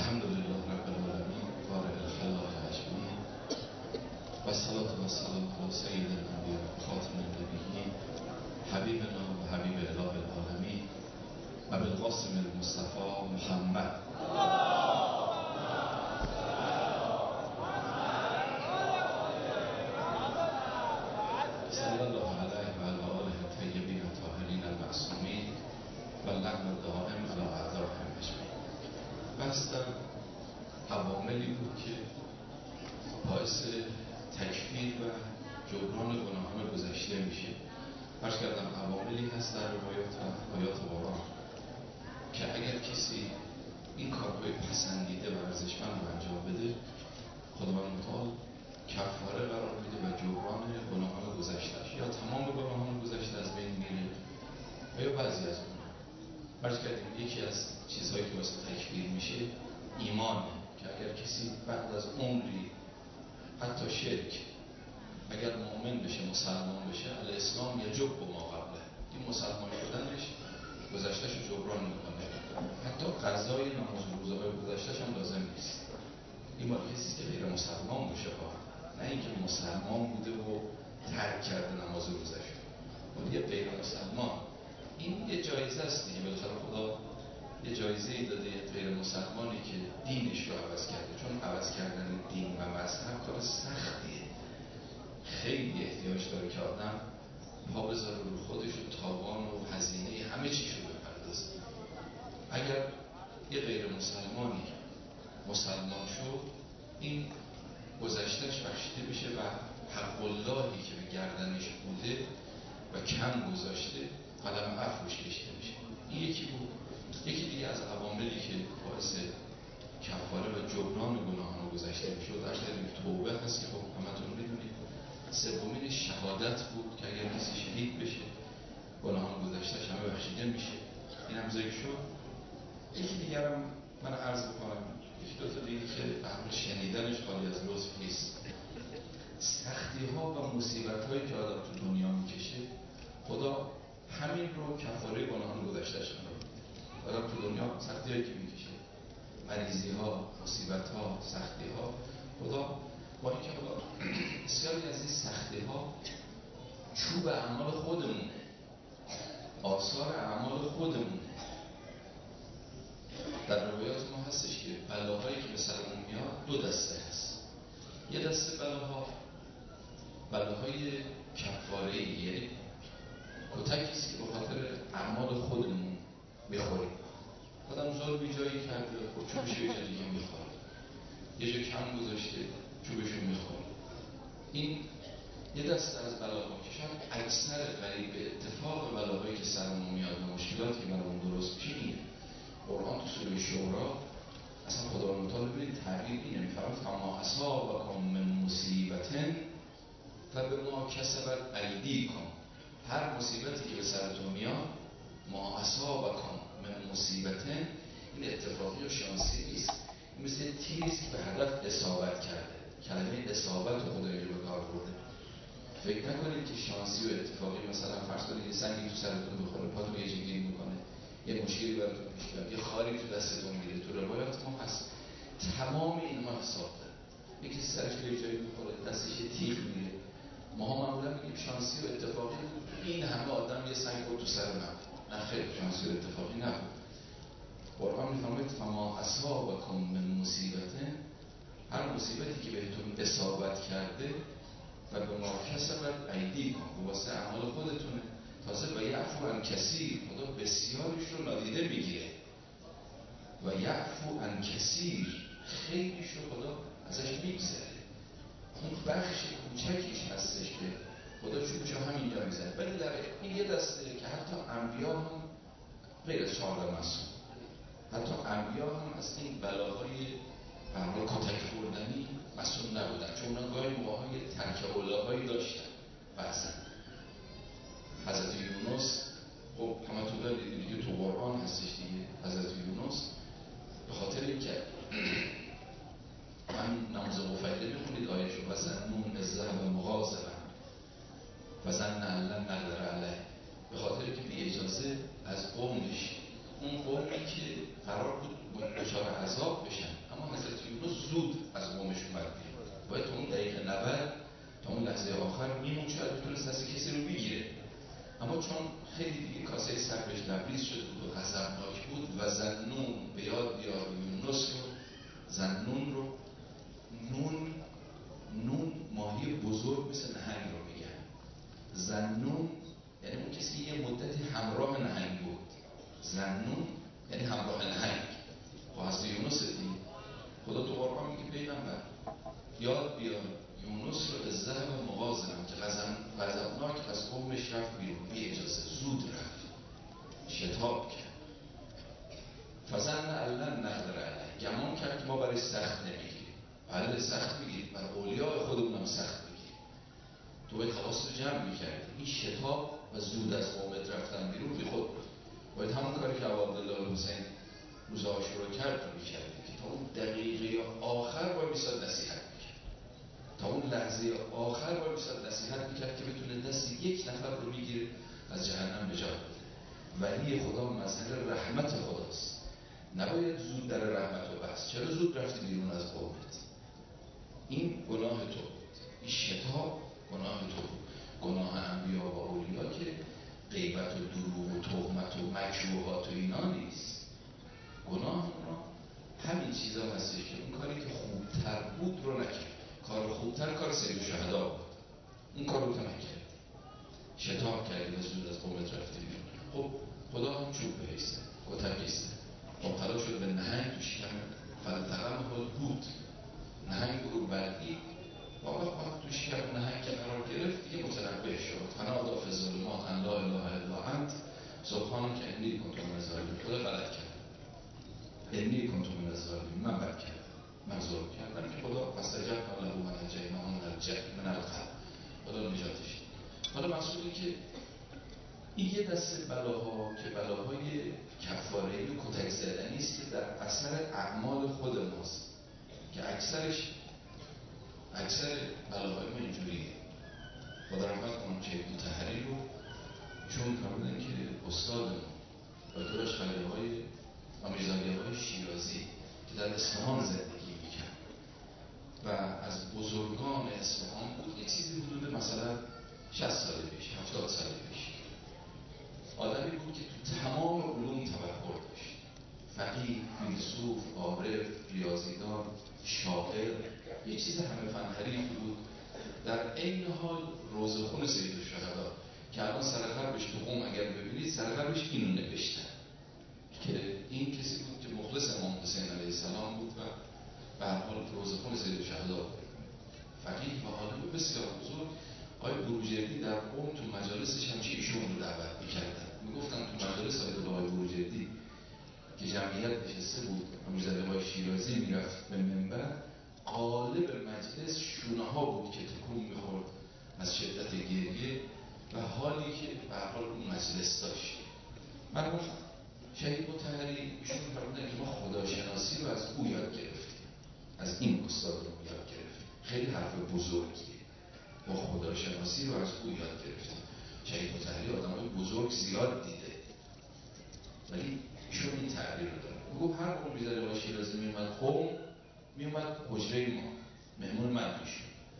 الحمد لله رب العالمين بارئ الخلائق اجمعین و الصلاة و السلام علی سید الانبیاء و خاتم النبیین حبیبنا و حبیب اله العالمین ابوالقاسم المصطفى محمد صلی الله علیه و علی آله الطیبین الطاهرین المعصومین و اللعن الدائم علی اعدائهم اجمعین. بحث در عواملی بود که باعث تکفیر و جبران گناهان گذشته میشه. عرض کردم عواملی هست در روایات و آیات قرآن که اگر کسی این کارهای پسندیده و ارزشمند رو انجام بده، خداوند متعال کفاره قرار میده و جبران گناهان گذشتهش، یا تمام گناهان گذشته از بین میره و یا بعضی از اونها. عرض کردیم یکی از چیزهایی که واسه تکفیر میشه ایمانه، که اگر کسی بعد از عمری حتی شرک اگر مؤمن بشه، مسلمان بشه، الاسلام یجب ما قبله، این مسلمان شدنش گذشتهش رو جبران میکنه، حتی قضای نماز و روزه‌های گذشتهش هم لازم نیست. این مال کسی که غیر مسلمان باشه، نه اینکه مسلمان بوده و ترک کرده نماز و روزش، ولی یه غیر مسلمان. این یه جایزه است دیگه، بالاخره خدا یه جایزه‌ای داده یه غیر مسلمانی که دینش رو عوض کرده، چون عوض کردن دین و مذهب کار سختیه، خیلی احتیاج داره که آدم پا بذاره رو خودش و تاوان و هزینه همه چیش رو بپردازه. اگر یه غیر مسلمانی مسلمان شد، این گذشتهش بخشیده میشه و حق اللهی که به گردنش بوده و کم گذاشته قلم عفوش کشیده میشه. این یکی بود. یکی دیگه از عواملی که باعث کفاره و جبران گناهان گذشته میشد در طریق توبه هست که خب همتون میدونید. سومین شهادت بود که اگر کسی شهید بشه گناهان گذشتهش همه بخشیده میشه، این هم ذکر شد. یکی دیگر هم من عرض بکنم، یکی دو تا دیگه که اهل شنیدنش خالی از لطف نیست. سختی ها و مصیبت هایی که آدم تو دنیا میکشه، خدا همین رو کفاره گناهان گذشتهش میکنه. آدم تو دنیا سختی هایی که میکشه، مریضی ها، مصیبت ها، سختی ها، خدا با اینکه خدا بسیاری از این سختی ها چوب اعمال خودمونه، آثار اعمال خودمونه. در روایات ما هستش که بلاهایی که به سرمون میاد دو دسته هست. یه دسته بلاهای کفاره‌ای، یعنی کتکیست که به خاطر اعمال خودمون میخوریم. آدم ظلمی جایی کرده، خب چوبش یه جا دیگه میخوره، یه جا کم گذاشته، چوبشو میخوره. این یه دسته از بلاها که شاید اکثر قریب اتفاق بلاهایی که سرمون میاد و مشکلاتی که برامون درست میشه اینه. قرآن تو سوره شورا اصلا خداوند متعال ببینید تعبیر اینه، میفرماید فما اصابکم من مصیبت فبما کسبت ایدیکم. هر مصیبتی که به سرتون میاد، ما اصابکم من مصیبت، این اتفاقی و شانسی نیست، این مثل تیریست که به هدف اصابت کرده. کلمه اصابت رو خدا اینجا به کار برده. فکر نکنید که شانسی و اتفاقی، مثلا فرض کنید یه سنگی تو سرتون بخوره، پاتون یه جگیر میکنه، یه مشکلی براتون پیش بیاد، یه خاری تو دستتون میگیره. تو روایات ما هست تمام اینها حساب داره. یکی سرش به جایی میخوره، دستش یه تیغ میگیره، ما معمولا میگیم شانسی و اتفاقی بود، این همه آدم یه سنگ خورد تو سر من. نه خیر، شانسی و اتفاقی نبود. قرآن میفرماید فما اصابکم من مصیبت، هر مصیبتی که بهتون اصابت کرده و به ما کسبت ایدیکم، واسه اعمال خودتونه. تازه و یعفو عن کثیر، خدا بسیارش رو نادیده میگیره. و یعفو عن کثیر، خیلیش رو خدا ازش میگذره. اون بخش کوچکیش هستش که خدا چوبش رو همینجا میزنه. ولی در این یه دسته که حتی انبیا هم غیر از 14 معصوم، حتی انبیا هم از این بلاهای کتک خوردنی معصوم نبودن، چون اونا گاهی موقع‌های ترک اوله‌هایی داشتن. بعضا حضرت یونس، خب همتون دارید دیگه، تو قرآن هستش دیگه. حضرت یونس به خاطر اینکه من نماز غفیله میخونید آیه‌شو، و ظنون اذ ذهب مغاضبا فظن ان لن نقدر علیه، به خاطر اینکه بی اجازه از قومش، اون قومی که قرار بود دچار عذاب بشن، برای سخت نمیگیریم. بله سخت میگیریم، برای اولیاء خودمون هم سخت میگیریم. تو باید حواست رو جمع میکردی. این شتاب و زود از قومت رفتن بیرون بی خود بود. باید همون کاری که عبدالله حسین روز عاشورا کرد رو میکردی که تا اون دقیقه آخر باید بیساد نصیحت میکرد، تا اون لحظه آخر باید بیساد نصیحت میکرد که بتونه دست یک نفر رو بگیره از جهنم به جان بده. ولی خدا مظهر رحمت خداست، نباید زود در رحمت رو بست. چرا زود رفتی بیرون از قومت؟ این گناه تو بود، این شتاب گناه تو بود. گناه انبیا و اولیا که غیبت و دروغ و تهمت و مکروهات و اینا نیست. گناه اونا همین چیزا هستش که اون کاری که خوبتر بود رو نکرد. کار خوبتر کار سید الشهدا بود، اون کار رو که نکرد، شتاب کردی و زود از قومت رفتی بیرون. خب خدا هم چوب بهیسته کتکیسته مبتلا شد به نهنگ تو شکم فلتقم بود. نهنگ رو بلعید و وقت تو شکم نهنگ که قرار گرفت دیگه متنبه شد. فنادا فی الظلمات ان لا اله الا انت سبحانک انی کنت من الظالمین. خدا غلط کرد، انی کنت من الظالمین، من بد کردم، من ظلم کردم که خدا فاستجبنا له و نجیناه من الغم، خدا نجاتش داد. حالا مسئولی که این یه دسته بلاها که بلاهای کفاره‌ای و کتک زدنی است که در اثر اعمال خود ماست که اکثر بلاهای ما اینجوریه. خدا رحمت کنه شیخ مطهری رو چون فرمودن که استاد ما و داشت خلیفه‌های امیرزادی‌های شیرازی که در اصفهان زندگی میکرد و از بزرگان اصفهان بود، یک چیزی حدود مثلا 60 سال پیش 70 سال پیش. آدمی بود که تو تمام علوم تبحر داشت، فقیه، فیلسوف، عارف، ریاضیدان، شاعر، یه چیز همه فن حریف بود. در عین حال روزخون سید الشهدا که الان سرقربش تو قم اگر ببینید سرقربش اینو نوشتن که این کسی بود که مخلص امام حسین علیه السلام بود و به هر حال روزخون سید الشهدا بود، فقیه و عالم بسیار بزرگ. آقای بروجردی در قم تو مجالسش همیشه ایشون رو دعوت می‌کردن. میگفتن تو مجالس آقای بروجردی که جمعیت نشسته بود امیرزاده‌های شیرازی میرفت به منبر، قالب مجلس شونه ها بود که تکون می‌خورد از شدت گریه و حالی که به هر حال اون مجلس داشت. مرحوم شهید مطهری ایشون فرمودن که ما خداشناسی رو از او یاد گرفتیم، از این استاد رو یاد گرفتیم. خیلی حرف بزرگیه، ما خداشناسی رو از او یاد گرفتیم. شهید مطهری آدمای بزرگ زیاد دیده ولی ایشون این تعبیر رو داره. میگو هر موقع میزده شیرازی میومد قم، میومد حجره ما مهمون من میشون.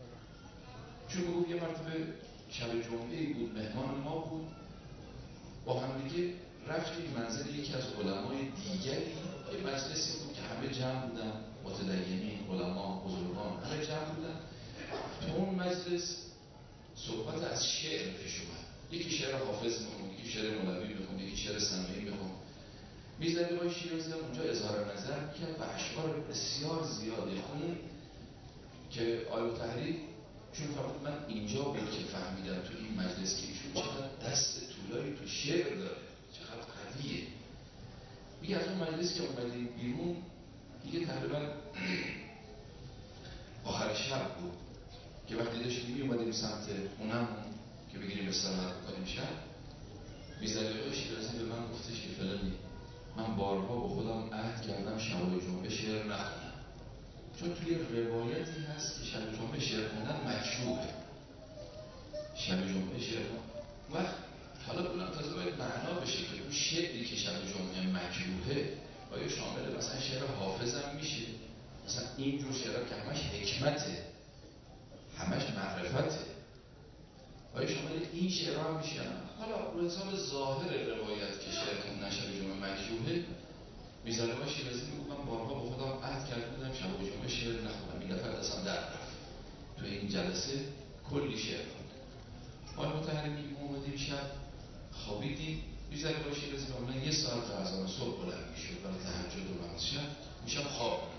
چون میگو یه مرتبه شب جمعه‌ای بود مهمان ما بود، با هم دیگه رفتیم منزل یکی از علمای دیگری. یه مجلسی بود که همه جمع بودن، متدینین، علما، بزرگان همه جمع بودن. تو اون مجلس صحبت از شعر پیش اومد. یکی شعر حافظ میخوند، یکی شعر مولوی میخوند، یکی شعر سنایی میخوند. میرزاده‌های شیرازی هم اونجا اظهار نظر میکرد و اشعار بسیار زیادی خوند که آقای مطهری چون فرمود من اینجا بود که فهمیدم تو این مجلس که ایشون چقدر دست طولایی تو شعر داره، چقدر قویه. میگه از اون مجلس که اومدیم بیرون دیگه تقریبا آخر شب بود که وقتی داشتیم میومدیم سمت خونمون که بگیریم استراحت بکنیم شب، میرزاده‌های شیرازی به من گفتش که فلانی من بارها با خودم عهد کردم شبای جمعه شعر نخونم، چون توی روایتی هست که شب جمعه شعر خوندن مکروهه. شب جمعه شعر وقت حالا اونم تازه باید معنا بشه که اون شعری که شب جمعه مکروهه آیا شامل مثلا شعر حافظ هم میشه؟ مثلا اینجور شعرها که همش حکمته، همش معرفته، آیا شامل این شعرها هم میشه؟ حالا رو حساب ظاهر روایت که شعر خوندن شب جمعه مکروهه، میرزاده‌های شیرازی میگفت من بارها با خودم عهد کرده بودم شب جمعه شعر نخونم. این دفعه دستم در رفت، تو این جلسه کلی شعر خوند. آقای مطهری میگه ما اومدیم شب خوابیدیم، میرزاده‌های شیرازی معمولا 1 ساعت تا اذان صبح بلند میشد برای تهجد و نماز شب. میشم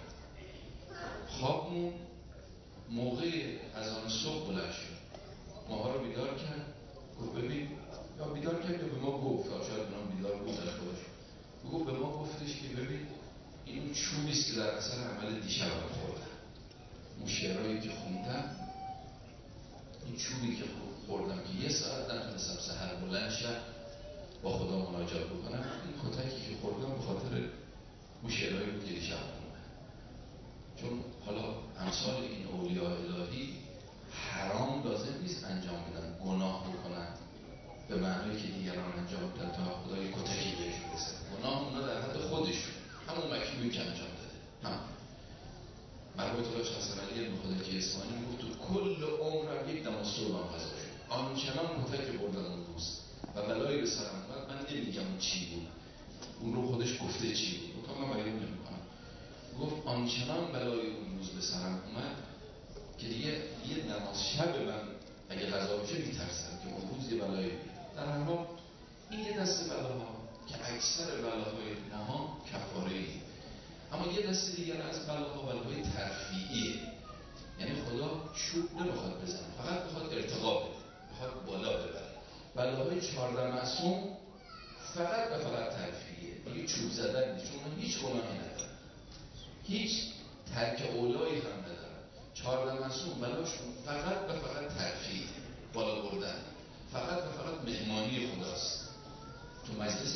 خواب مون موقع اذان صبح بلند شد، ماها رو بیدار کرد، گفت ببین، یا بیدار کرد یا به ما گفت، شاید اونا بیدار بود در خودش، گفت به ما گفتش که ببین این چوبیست که در اثر عمل دیشبم خوردم. اون شعرهایی که خوندم، این چوبی که خوردم که 1 ساعت نتونستم سحر بلند شم با خدا مناجات بکنم، این کتکی که خوردم به خاطر اون شعرهایی بود که دیشب خوندم. چون حالا امثال این اولیاء الهی حرام لازم نیست انجام بدن، گناه بکنن به معنی که دیگران انجام بدن تا خدا یک کتکی بهشون بزنه. گناه اونا در حد خودشون، همون مکروهی که انجام داده. مرحوم الله حسن علی ابن خداجی اصفهانی میگفت تو کل عمرم یک دم صبح هم غذا شد، آنچنان کتک بردم اون روز و بلایی به سرم اومد. من نمیگم چی بود، اون رو خودش گفته چی بود، تا من بیان نمیکنم. گفت آنچنان بلای اون روز به سرم اومد که دیگه یه نماز شب من اگه غذا بشه میترسم که اون روز یه بلایی بیاد. در هر حال این یه دسته بلاها که اکثر بلاهای ماها کفاره‌ای، اما یه دسته دیگر از بلاهای ترفیعیه. یعنی خدا چوب نمیخواد بزنه، فقط بخواد ارتقا بده، بخواد بالا ببره. بلاهای 14 معصوم فقط و فقط ترفیعیه، دیگه چوب زدن نیست، چون هیچ گناهی ندارن، هیچ ترک اولایی هم ندارن. 14 معصوم بلاشون فقط و فقط ترفیع، بالا بردن، فقط و فقط مهمانی خداست. تو مجلس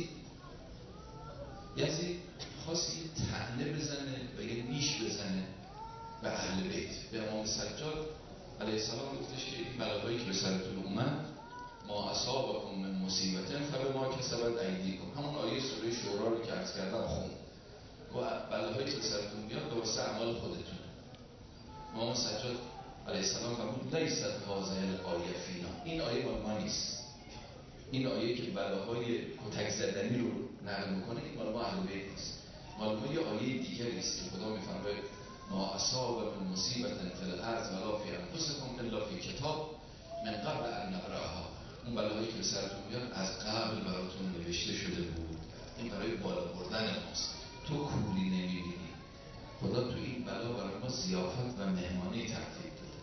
یزید خواست یه طعنه بزنه و یه نیش بزنه به اهل بیت. به امام سجاد علیه السلام گفتش که این بلاهایی که به سرتون اومد، ما اصابکم من مصیبت فبما کسبت ایدیکم، همون آیه سوره شورا رو که عرض کردم خوند. و بلاهایی که به سرتون میاد به واسه اعمال خودتون. امام سجاد علیه السلام فرمود لیست هذه الآیه فینا، این آیه مال ما نیست. این آیه که بلاهای کتک زدنی رو نقل میکنه این مال ما اهل بیت نیست، مال ما یه آیه دیگری است که خدا میفرماید ما اصاب من مصیبت فی الارض ولا فی انفسکم الا فی کتاب من قبل ان نبرأها. اون بلاهایی که به سرتون میاد از قبل براتون نوشته شده بود، این برای بالا بردن ماست. تو کوری نمیبینی، خدا تو این بلا برای ما ضیافت و مهمانی ترتیب داده.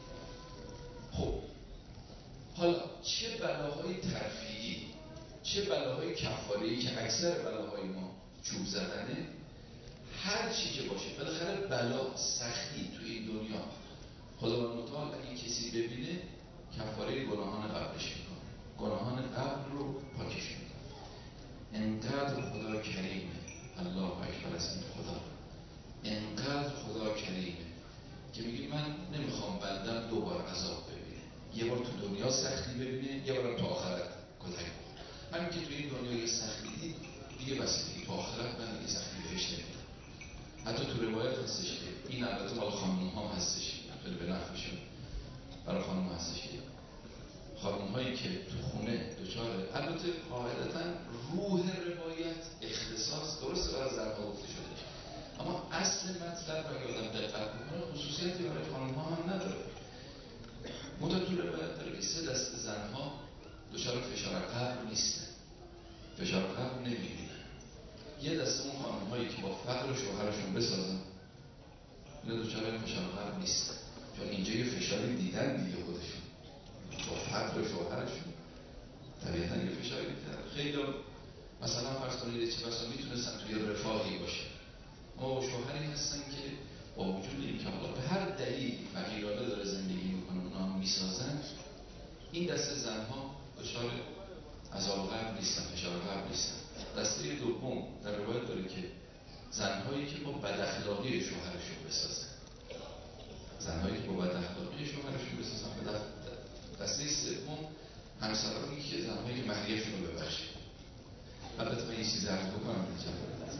خب حالا چه بلاهای ترفیعی، چه بلاهای کفاره‌ای که اکثر بلاهای ما چوب زدنه، هر چی که باشه بالاخره بلا، سختی تو این دنیا خداوند متعال اگه کسی ببینه کفاره گناهان قبلش میکنه، گناهان قبل رو پاکش میکنه. انقدر خدا کریمه، الله اکبر از این خدا، انقدر خدا کریمه که میگه من نمیخوام بندم 2 بار عذاب ببینه، یه بار تو دنیا سختی ببینه، یه بار تو آخرت کتک بخوره. همین که تو این دنیا یه سختی دید دیگه بس دیگه، تو آخرت من دیگه سختی بهش نمیدم. حتی تو روایت هستش که این البته مال خانم ها هستش، خیلی به نفعشون برای خانم هستش که خانم هایی که تو خونه دوچاره، البته قاعدتا روح روایت اختصاص درسته برای زنها گفته شده، اما اصل مطلب اگه آدم دقت بکنه خصوصیتی برای خانم ها هم نداره. منتها تو روایت داره که 3 دسته زنها دچار فشار قبر نیستن، فشار قبر نمیبینن. یه دسته اون خانم هایی که با فقر شوهرشون بسازن، اینا دچار فشار قبر نیستن، چون اینجا یه فشاری دیدن دیگه خودشون با فقر شوهرشون طبیعتا یه فشاری دیدن. خیلی مثلا فرض کنید چه بسا میتونستن توی رفاهی باشه، اما با شوهری هستن که با وجود این که حالا به هر دلیل فقیرانه داره زندگی میکنه اونا هم میسازن، این دسته زنها دچار عذاب قبر نیستن، فشار قبر نیستن. دسته دوم در روایت داره که زنهایی که با بداخلاقی شوهرشون بسازن، زنهایی که با بداخلاقی شوهرشون بسازن. دسته سوم همسرانی که زنهایی که مهریه‌شون رو ببخشن. البته من یه چیزی عرض بکنم اینجا،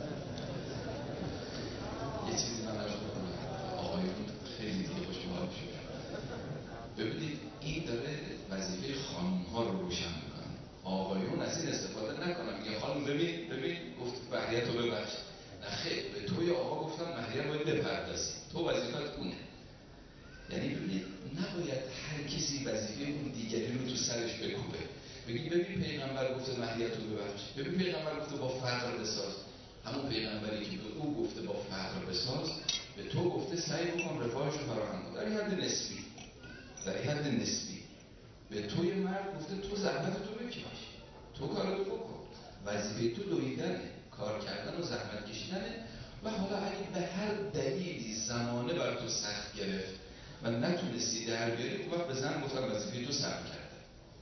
یه چیزی من عرض بکنم آقایون خیلی دیگه خوشحال شد. ببینید این داره وظیفه خانم ها رو روشن میکنه، آقایون از این استفاده نکنن. میگه خانم ببین گفت مهریه تو ببخش، نه خیر، به توی آقا گفتن مهریه باید بپردازی، تو وظیفت اونه. یعنی ببینید نباید هر کسی وظیفه اون دیگری رو تو سرش بکوبه. ببین پیغمبر گفته مهریه تو ببخش، ببین پیغمبر گفته با فقر بساز، همون پیغمبری که به او گفته با فقر بساز به تو گفته سعی بکن رفاهش رو فراهم کن، در این حد نسبی، در این حد نسبی. به توی مرد گفته تو زحمت تو بکش، تو کارتو بکن، وظیفه تو دویدنه، کار کردن و زحمت کشیدنه. و حالا اگه به هر دلیلی زمانه بر تو سخت گرفت و نتونستی در بیاری، اون وقت به زن گفتن وظیفه تو صبر کرده.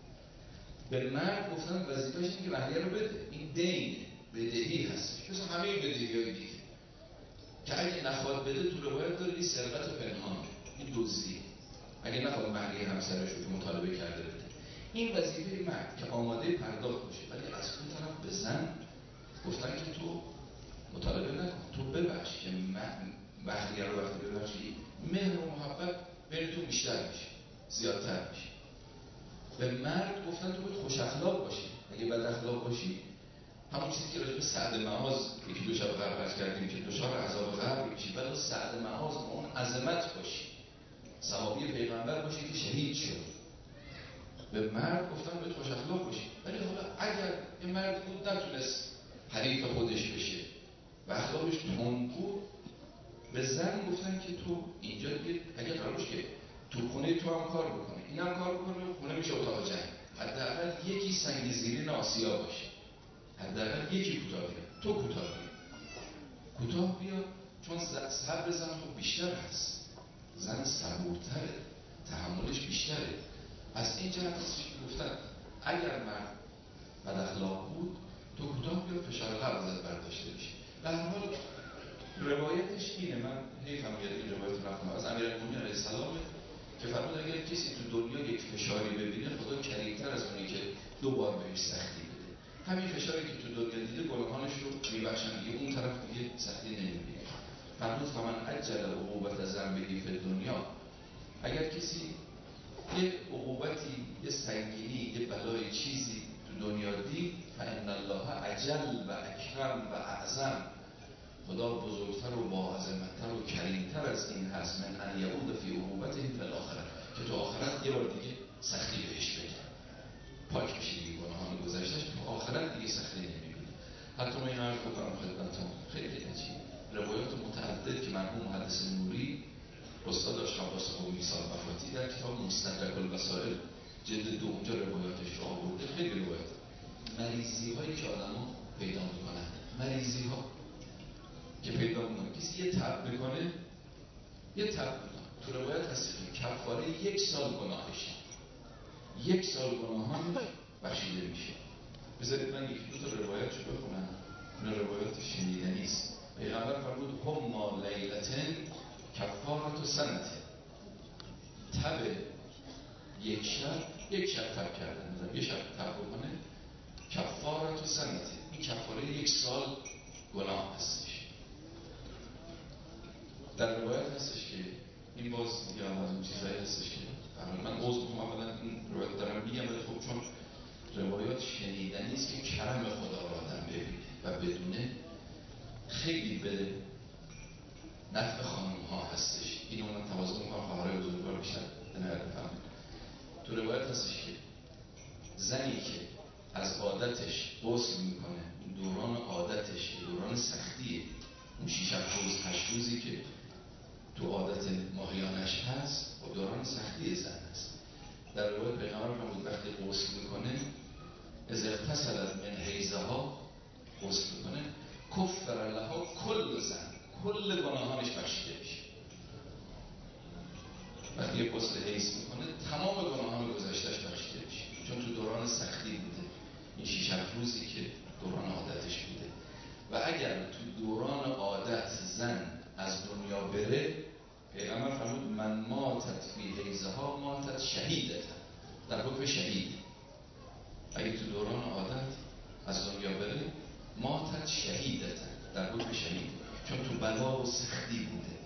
به مرد گفتن وظیفه‌ش اینه که وحیه رو بده. این دین بدهی هست، مثل همه بدهی‌های دیگه که اگه نخواد بده، تو روایت داره این سرقت پنهان، این دزدی، اگه نخواد مهریه همسرش رو که مطالبه کرده بده. این وظیفه مرد که آماده پرداخت باشه، ولی از اون طرف به زن گفتن که تو مطالبه نکن، تو ببخش، که مهریه رو وقتی ببخشی مهر و محبت بین تو بیشتر میشه، زیادتر میشه. به مرد گفتن تو باید خوش اخلاق باشی، اگه بد اخلاق باشی، همون چیزی که راجع به سعد معاذ یکی دو شب قبل عرض کردیم که دچار عذاب قبر بشی، ولی سعد معاذ با اون عظمت باشی، صحابی پیغمبر باشی که شهید شد. به مرد گفتن باید خوش اخلاق باشی، ولی حالا اگر یه مرد بود نتونست حریف خودش بشه و اخلاقش تند بود، به زن گفتن که تو اینجا دیگه اگه قرار باشه که تو خونه تو هم کار بکنه، این هم کار بکنه، خونه میشه اتاق جنگ، حداقل یکی سنگ‌زیرین آسیا باشه، حداقل یکی کوتاه بیاد، تو کوتاه بیا، چون صبر زن تو بیشتر هست، زن صبورتره، تحملش بیشتره. از این جهت هستش که گفتن اگر مرد بد اخلاق بود، تو کوتاه بیا، فشار قلب ازت برداشته میشه. به هر حال روایتش اینه، من حیفم میاد این روایت رو نخونم، از امیرالمومنین علیه السلام که فرمود اگر کسی تو دنیا یک فشاری ببینه، خدا کریمتر از اونی که دو بار بهش سختی بده. همین فشاری که تو دنیا دیده گناهانش رو میبخشن دیگه، اون طرف دیگه سختی نمیبینه. فرمود فمن عجل عقوبت ذنبه فی الدنیا، اگر کسی یه عقوبتی، یه سنگینی، یه بلای چیزی تو دنیا دید، فان الله عجل و اکرم و اعظم، خدا بزرگتر و با عظمت‌تر و کریمتر از این هست، من ان یعود فی عقوبته فی الاخره، که تو آخرت یه بار دیگه سختی بهش بده، پاک بشی دیگه گناهان گذشته‌اش، تو آخرت دیگه سختی نمی‌بینی. حتی من این عرض بکنم خدمتتون، خیلی عجیب روایات متعدد که مرحوم محدث نوری استاد عباس قمی سال وفاتی در کتاب مستدرک الوسائل جلد 2 اونجا روایاتش رو آورده. خیلی روایات مریضی هایی که آدم‌ها پیدا می‌کنن، مریضی ها که پیدا می‌کنه، کسی یه تب می‌کنه، تو روایت هست که کفاره 1 سال گناهش، 1 سال گناهانش بخشیده میشه. بذارید من یکی دو تا روایتشو بخونم، این روایات شنیدنی است. پیغمبر فرمود هم لیلتن کفارت سنت، تب یک شب تب کردن، مثلا یه شب تب بکنه، کفارت سنت، این کفاره 1 سال گناه هستش. در روایت هستش که این باز دیگه از اون چیزایی هستش که من عذر میخوام اولا این روایت دارم میگم، ولی خب چون روایات شنیدنی است که کرم خدا رو آدم ببینه و بدونه، خیلی به نفع خانم ها هستش. اینو من توازن میکنم خواهرای بزرگوار بیشتر عنایت بفرمایید. تو روایت هستش که زنی که از عادتش غسل میکنه، دوران عادتش دوران سختیه، اون 6 روز 8 روزی که تو عادت ماهیانش هست و دوران سختی زن هست. در روایت پیغمبر فرمود وقتی غسل میکنه، از اغتسلت من حیضها، غسل میکنه، کفر لها کل زن، کل گناهانش بخشیده میشه. وقتی یه غسل حیض میکنه، تمام گناهان گذشتهش بخشیده میشه، چون تو دوران سختی بوده، این 6 روزی که دوران عادتش بوده. و اگر تو دوران عادت زن از دنیا بره، پیغمبر فرمود من ماتت فی حیضها ماتت شهیدت، در حکم شهید. اگه تو دوران عادت از دنیا بره، ماتت شهیدت، در حکم شهید، چون تو بلا و سختی بوده،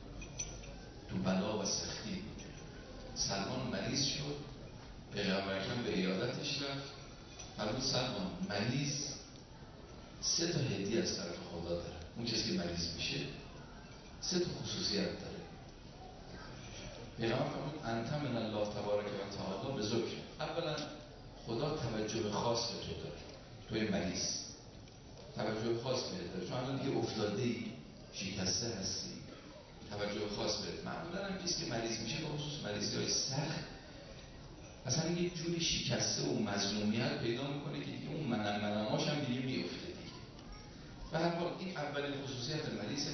سلمان مریض شد، پیغمبر اکرم به عیادتش رفت، فرمود سلمان مریض 3 تا هدیه از طرف خدا داره، اون کسی که مریض میشه 3 تا خصوصیت داره. پیغمبر فرمود انت من الله تبارک و تعالی به ذکر، اولا خدا توجه خاص به تو داره، توی مریض توجه خاص بهت داره، چون الان دیگه افتاده‌ای، شکسته هستی، توجه خاص بهت. معمولا هم کسی که مریض میشه، به خصوص مریضی‌های سخت، اصلا یه جوری شکسته و مظلومیت پیدا میکنه که دیگه اون منماش هم دیگه میفته دیگه. به هر حال این اولین خصوصیت مریض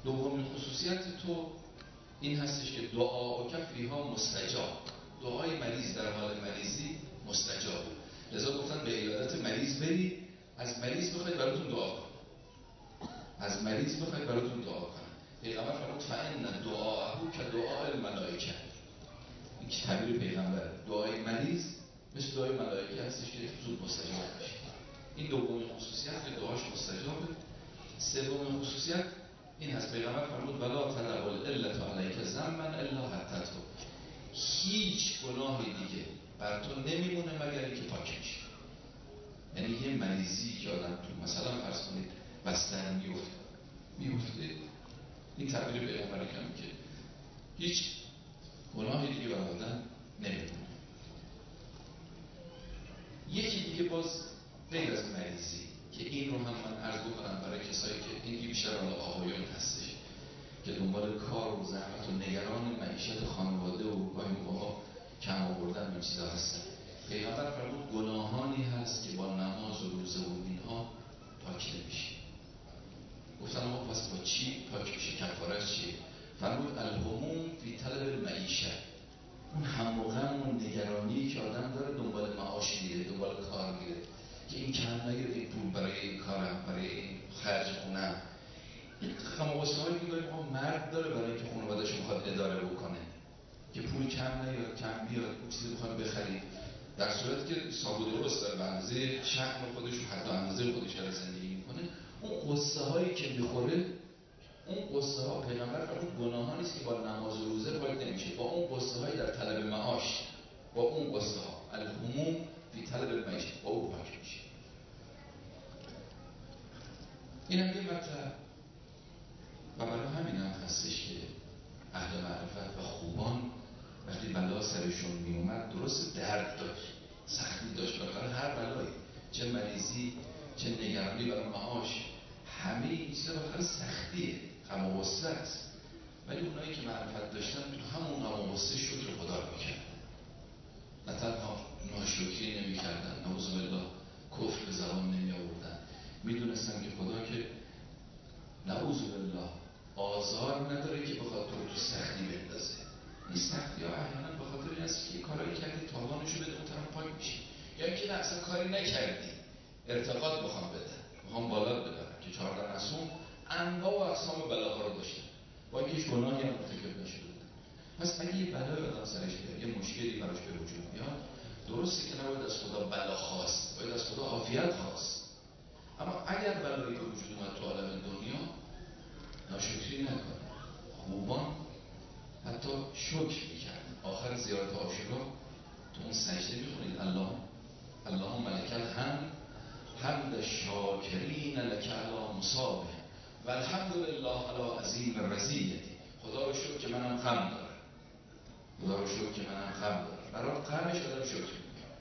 دومین خصوصیت تو این هستش که دعا و کفیها مستجاب، دعای مریض در حال مریضی مستجاب. لذا گفتن به عیادت مریض برید، از مریض بخواید براتون دعا کنه، از مریض بخواید براتون دعا کنه. پیغمبر فرمود فإن دعاءه کدعاء الملائکه. این که تعبیر پیغمبر، دعای مریض مثل دعای ملائکه هستش که زود مستجاب میشه. این دومین خصوصیت که دعاش مستجابه. سومین خصوصیت این هست، پیغمبر فرمود ولا تدع العلة علیک ذنبا الا حطته. هیچ گناهی دیگه بر تو نمیمونه مگر اینکه پاک میشه. یعنی یه مریضی که آدم تو مثلا فرض کنید بستر میفته، این تعبیر پیغمبر که هیچ گناهی دیگه بر آدم نمیمونه. یکی دیگه باز غیر از مریضی که این رو هم من عرض بکنم برای کسایی که این بیشتر حالا آقایون هستش که دنبال کار و زحمت و نگران معیشت خانواده و گاهی موقع‌ها کم آوردن این چیزا هستن. پیغمبر فرمود گناهانی هست که با نماز و روزه و اینها پاک نمیشه. گفتن آقا پس با چی پاک میشه؟ کفاره‌اش چیه؟ فرمود الهموم فی طلب المعیشه. اون هم و غم و نگرانی که آدم داره دنبال معاش میره، دنبال کار میره که این کم نگیره، این پول برای این کارم، برای این خرج خونم. این غم و غصه‌هایی که داریم مرد داره برای اینکه خانواده‌اش میخواد اداره بکنه که پول کم نیاد، کم بیاد، اون چیزی میخواد بخرید، در صورتی که صاحب درست داره به اندازه شأن خودش و حتی اندازه خودش داره زندگی میکنه. اون قصه‌هایی که میخوره، اون قصه ها پیغمبر فرمود گناهانی است که با نماز و روزه پاک نمیشه. با اون قصه های در طلب معاش، با اون قصه ها الهموم فی طلب المعیشه، با اون پاک میشه. این هم یه مطلب و برای همین هم هستش که اهل معرفت و خوبان وقتی بلا سرشون میومد درست درد داشت، سختی داشت، برای هر بلایی، چه مریضی، چه نگرانی برای معاش، همه این چیزا برای سختیه، غم و غصه است. ولی اونایی که معرفت داشتن تو همون غم و غصه شکر خدا رو میکردن، نه تنها ناشکری نمیکردن، نعوذ بالله کفر به زبان نمی آوردن. میدونستن که خدا که نعوذ بالله آزار نداره که بخواد تو سختی بندازه. این سختی ها احیانا به خاطر این است که کارایی کردی تاوانشو بده اون طرف پاک میشه، یا اینکه نه اصلا کاری نکردی ارتقاد بخوام بده، بخوام بالا ببرم که 14 معصوم انواع و اقسام بلاها رو داشتن با اینکه هیچ گناهی هم مرتکب نشده بودن. پس اگه یه بلای آدم سرش بیاد، یه مشکلی براش به وجود میاد، درسته که نباید از خدا بلا خواست، باید از خدا عافیت خواست. اما اگر بلایی به وجود اومد تو عالم دنیا، ناشکری نکنه. خوبان حتی شکر میکردن. آخر زیارت عاشورا تو اون سجده میخونید اللهم لک الحمد حمد شاکرین لک علی مصابه و الحمد لله علی عظیم رضیتی. خدا رو شکر که منم غم دارم، خدا رو شکر که منم غم دارم. برای غمش آدم شکر میکنه.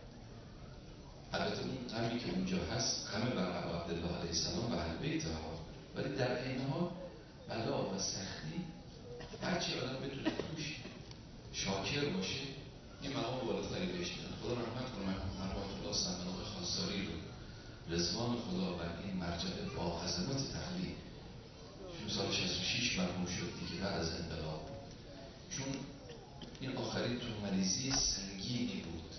البته اون غمی که اونجا هست غم بر ابا عبدالله علیه السلام و اهل بیت ها، ولی در این حال بلا و سختی هرچی آدم بتونه توش شاکر باشه این مقام بالاتری بهش میدن. خدا رحمت کنه مرحوم الله سلمان خواستاری رو، رضوان خدا بر این مرجع با عظمت تقلید. چون سال 66 مرحوم شد دیگه بعد از انقلاب، چون این آخرین تو مریضی سنگینی بود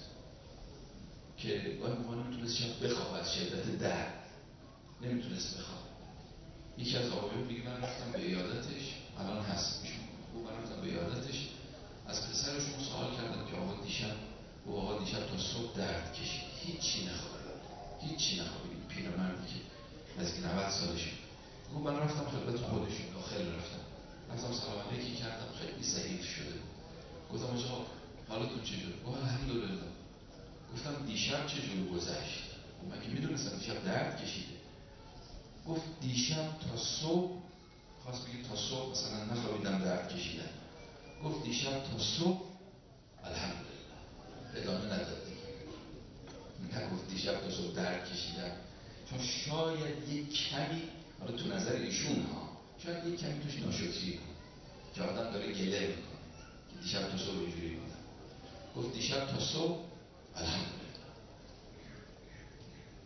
که گاهی موقع نمیتونست شب بخواب، از شدت درد نمیتونست بخواب. یکی از آقایون میگه من رفتم به عیادتش، الان هست میشون او، من رفتم به عیادتش، از پسرشون سوال کردم که آقا دیشب تا صبح درد کشید، هیچی نخوابید. پیرمردی که از 90 سالشه. گفت من رفتم خدمت خودشون، داخل رفتم سلام علیکی کردم، خیلی ضعیف شده. گفتم آقا حالتون چجور؟ گفت الحمدلله. گفتم دیشب چجور گذشت؟ گفت من که میدونستم دیشب درد کشیده. گفت دیشب تا صبح، خواست بگید تا صبح مثلا نخوابیدم درد کشیدم. گفت دیشب تا صبح الحمدلله. ادامه نداد دیگه، نگفت دیشب تا صبح درد کشیدم، چون شاید یک کمی، حالا تو نظر ایشون ها، شاید یک کمی توش ناشکری بود که آدم داره گله میکنه که دیشب تا صبح اینجوری بودم. گفت دیشب تا صبح الحمدلله،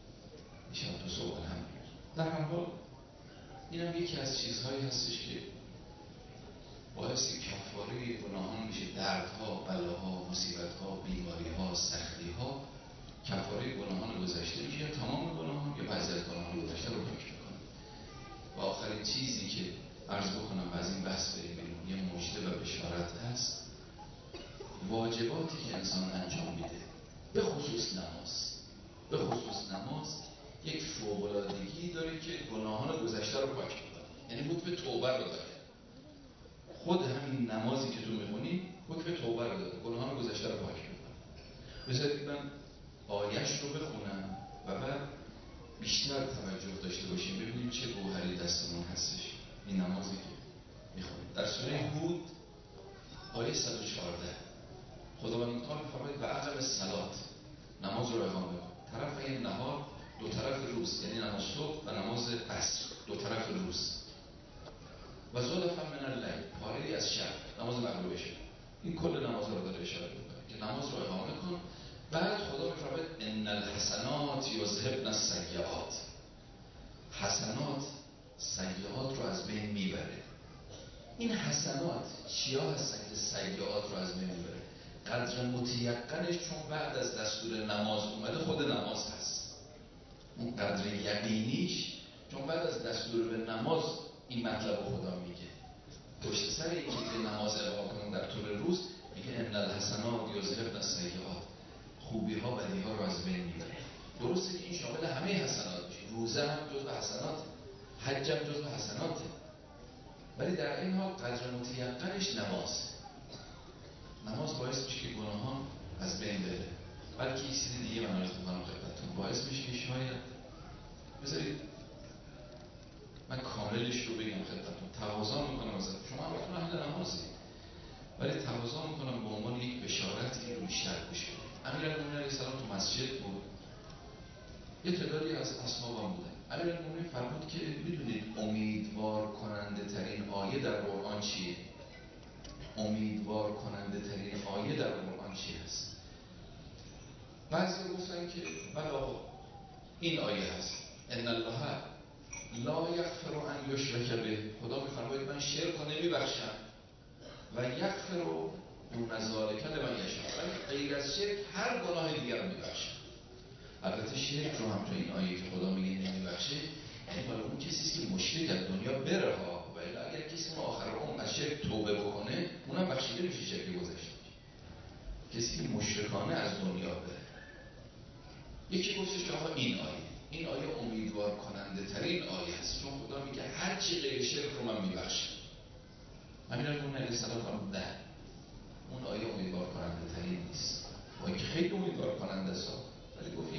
دیشب تا صبح الحمدلله. در هر حال اینم یکی از چیزهایی هستش که باعث کفاره گناهان میشه. دردها، بلاها، مصیبتها، بیماریها، سختیها کفاره گناهان گذشته میشه. تمام گناهان یا بعضی از گناهان گذشته رو پاک میکنه. و آخرین چیزی که عرض بکنم و از این بحث بریم بیرون، یه مژده و بشارت هست. واجباتی که انسان انجام میده، به خصوص نماز یک فوق‌العادگی داره که گناهان گذشته رو پاک میکنه. یعنی حکم توبه رو داره. خود همین نمازی که تو میخونی حکم توبه رو داره، گناهان گذشته رو پاک میکنه. بذارید من آیه‌اش رو بخونم و بعد بیشتر توجه داشته باشیم ببینیم چه گوهری دستمون هستش. این نمازی که میخونیم در سوره هود آیه 114 خداوند متعال می‌فرماید و اقم الصلاة، نماز رو اقامه کن. طرف این نهار، دو طرف روز، یعنی نماز صبح و نماز عصر، دو طرف روز. و زلفا من اللیل، پاره‌ای از شب، نماز مغرب شب. این کل نماز رو داره اشاره می‌کنه که نماز رو اقامه کن. بعد خدا می‌فرماید ان الحسنات یذهبن السیئات. حسنات سیئات رو از بین میبره. این حسنات چیا هستن که سیئات رو از بین میبره؟ قدر متیقنش چون بعد از دستور نماز اومده خود نماز هست. اون قدر یقینیش چون بعد از دستور به نماز این مطلب رو خدا میگه. پشت سر این که نماز اقامه کنن در طول روز میگه ان الحسنات یذهبن السیئات، خوبی ها بدی ها رو از بین میبره. درسته که این شامل همه حسنات میشه، روزه هم جزو حسنات، حج هم جزو حسناته، ولی در این حال قدر متیقنش نماز باعث میشه که گناهان از بین بره. بلکه یک چیز دیگه من عرض می‌کنم خدمتتون، باعث میشه که شاید بذارید من کاملش رو بگم خدمتتون، تقاضا میکنم ازتون، شما همتون اهل نمازید، ولی تقاضا میکنم به عنوان یک بشارت این رو بیشتر گوش کنید. امیرالمومنین علیه السلام تو مسجد بود، یه تعدادی از اصحابم بودن. امیرالمومنین فرمود که میدونید امیدوار کننده ترین آیه در قرآن چیه؟ امیدوار کننده ترین آیه در قرآن چی هست؟ بعضی گفتن که بلا این آیه هست، ان الله لا یغفر ان یشرک به. خدا میفرماید من شرک رو نمیبخشم و یغفر دون ذلک لمن یشاء، ولی غیر از شرک هر گناه دیگر رو میبخشم. البته شرک رو هم تو این آیه که خدا میگه نمیبخشه، یعنی مال اون کسی که مشرک از دنیا بره ها، ولی اگر کسی آخر عمر از شرک توبه بکنه اونم بخشیده میشه شرک گذشته. کسی که مشرکانه از دنیا بره. یکی گفتش که آقا این آیه امیدوار کننده ترین آیه است، چون خدا میگه هر چی غیر شرک رو من میبخشم. امیرالمومنین علیه السلام فرمود نه، اون آیه امیدوار کننده ترین نیست، با اینکه خیلی امیدوار کننده است، ولی گفت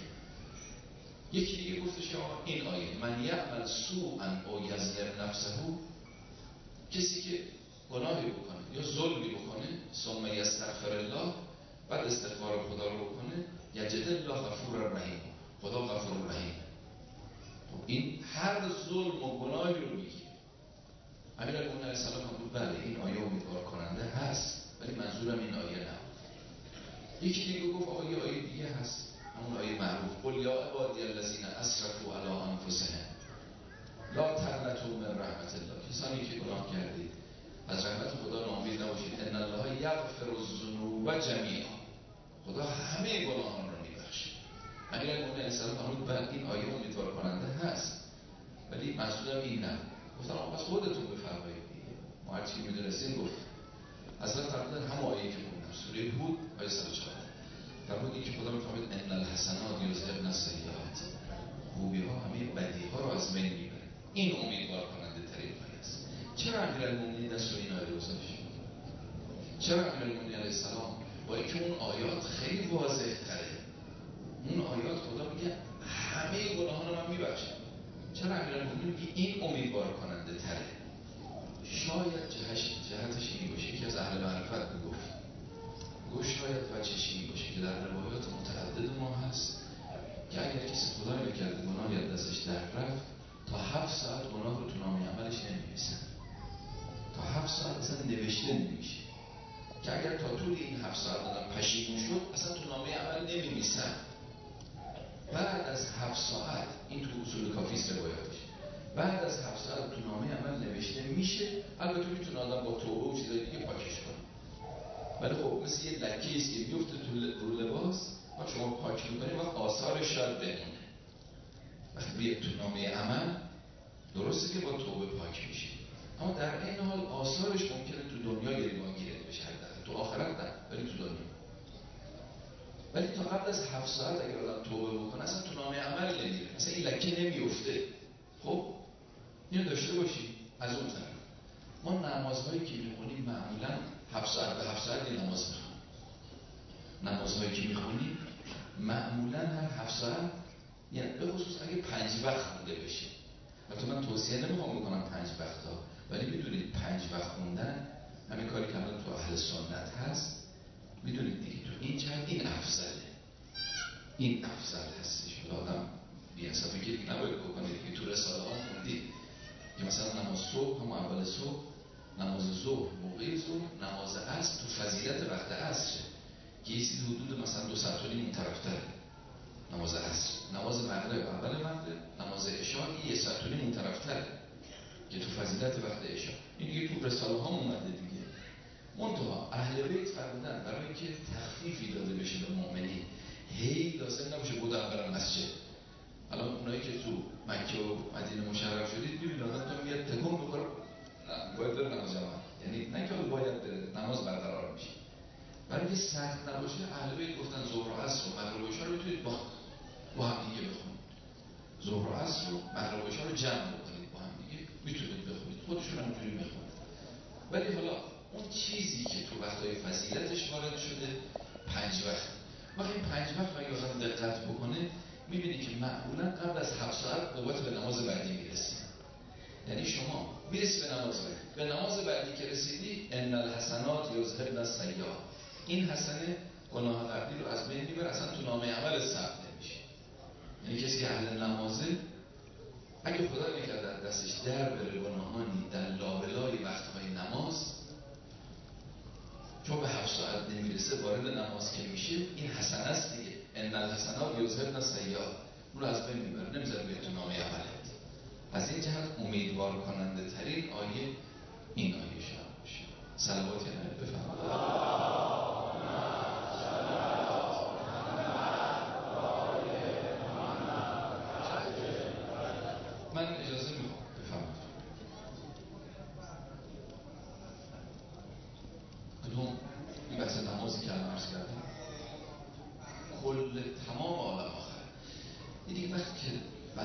یکی دیگه گفتش که آقا این آیه من یعمل سوءا او یظلم نفسه، کسی که گناهی بکنه یا ظلمی بکنه ثم یستغفر الله، بعد استغفار خدا رو بکنه، یجد الله غفور رحیم، خدا غفور رحیم. این هر ظلم و گناهی رو میگه. امیرالمومنین علیه السلام هم بله این آیه امیدوار کننده هست، ولی منظورم این آیه نه. یکی دیگه گفت آقا یه آیه دیگه هست، همون آیه معروف قل یا عبادی الذین اسرفوا علی انفسهم لا تقنطوا من رحمت الله، کسانی که گناه کردید از رحمت خدا ناامید نباشید، ان الله یغفر الذنوب جمیعا، خدا همه گناهان رو میبخشه. امیرالمومنین علیه السلام فرمود بعد این آیه امیدوار کننده هست، ولی منظورم این نه. گفتم آقا پس خودتون بفرمایید دیگه، ما هر چی میدونستیم گفت. اصلا فرمودن هم آیه که خوندم سوره هود آیه 104 فرمودی که خدا میفرماید ان الحسنات یذهبن السیئات، خوبی ها همه بدی ها رو از بین میبره. این امیدوار کننده ترین آیه است. چرا امیرالمومنین دست رو این آیه گذاشت؟ چرا امیرالمومنین علیه السلام با اینکه اون آیات خیلی واضح تره، اون آیات خدا میگه همه گناهان رو من میبخشم، چرا امیرالمومنین میگه این امیدوار کننده تره؟ شاید جهتش این باشه، یکی از اهل معرفت گفت شاید وجهش این باشه که در روایات متعدد ما هست که اگر کسی خدای نکرده گناهی از دستش در رفت تا 7 ساعت گناه رو تو نامه عملش نمی‌نویسن، تا 7 ساعت اصلا نوشته نمیشه، که اگر تا طول این 7 ساعت آدم پشیمون شد اصلا تو نامه عمل نمی‌نویسن. بعد از 7 ساعت این تو اصول کافی است روایاتش، بعد از 7 ساعت تو نامه عمل نوشته میشه. البته میتونه آدم با توبه و چیزای دیگه پاکش کنه، ولی خب مثل یه لکه است که میفته رو لباس و شما پاک میکنید و آثارش شاید بمونه. وقتی بیاد تو نامه عمل درسته که با توبه پاک میشه، اما در این حال آثارش ممکنه تو دنیا گریبانگیری بشه، تو آخرت نه ولی تو دنیا. ولی تا قبل از 7 ساعت اگر آدم توبه بکنه اصلا تو نامه عمل نمیره، اصلا این لکه نمیفته. خب اینو داشته باشی. از اون طرف ما نمازهایی که میخونیم معمولا 7 ساعت به 7 ساعت یه نماز میخونیم. نمازهایی که میخونیم معمولا هر 7 ساعت، یعنی به خصوص اگه 5 وقت خونده بشه. البته من توصیه نمیخوام بکنم 5 وقتا، ولی میدونید 5 وقت خوندن همین کاری که الان تو اهل سنت هست، میدونید دیگه تو این جهت این افضله، این افضل هستش. آدم بی‌انصافی که دیگه نباید بکنید که تو رساله ها خوندید که مثلا نماز صبح هم اول صبح، نماز ظهر موقع ظهر، نماز عصر تو فضیلت وقت عصر که یه چیزی حدود مثلا 2 ساعت و نیم اون طرفتره. نماز عصر، نماز مغرب اول مغرب، نماز عشا 1 ساعت و نیم اون طرفتره که تو فضیلت وقت عشا. این دیگه تو رساله ها اومده دیگه. منتها اهل بیت فرمودن برای اینکه تخفیفی داده بشه به مؤمنین، هی لازم نباشه بودن برن مسجد. الان اونایی که تو مکه و مدینه مشرف شدید ببینید آدم تا میاد تکون بخوره، نه باید بره نماز جماعت، یعنی نه که باید بره، نماز برقرار میشه. برای اینکه سخت نباشه اهل بیت گفتن ظهر و عصر و مغرب و عشا رو میتونید با هم دیگه بخونید. ظهر و عصر و مغرب و عشا رو جمع بکنید با هم دیگه میتونید بخونید، خودشون هم اینجوری بخونید. ولی حالا اون چیزی که تو وقتهای فضیلتش وارد شده 5 وقت. وقتی این 5 وقت اگه آدم دقت بکنه میبینی که معمولا قبل از 7 ساعت نوبت به نماز بعدی میرسید. یعنی شما میرسی به نماز بعدی، به نماز بعدی که رسیدی ان الحسنات یذهبن السیئات، این حسنه گناه قبلی رو از بین میبره، اصلا تو نامه عمل ثبت نمیشه. یعنی کسی که اهل نمازه اگه خدا نکرده دستش در بره گناهانی در لابلای وقتهای نماز، چون به 7 ساعت نمیرسه وارد نماز که میشه، این حسنه است دیگه، ان الحسنات یذهبن السیئات، اون رو از بین میبره، نمیذاره بیاد تو نامه عملت. از این جهت امیدوار کننده ترین آیه این آیه شاید باشه. صلوات نبی بفرمایید. من اجازه میخوام بفرمایید. کدوم؟ این بحث نمازی که الان عرض کردم کل تمام عالم آخر. یعنی وقتی که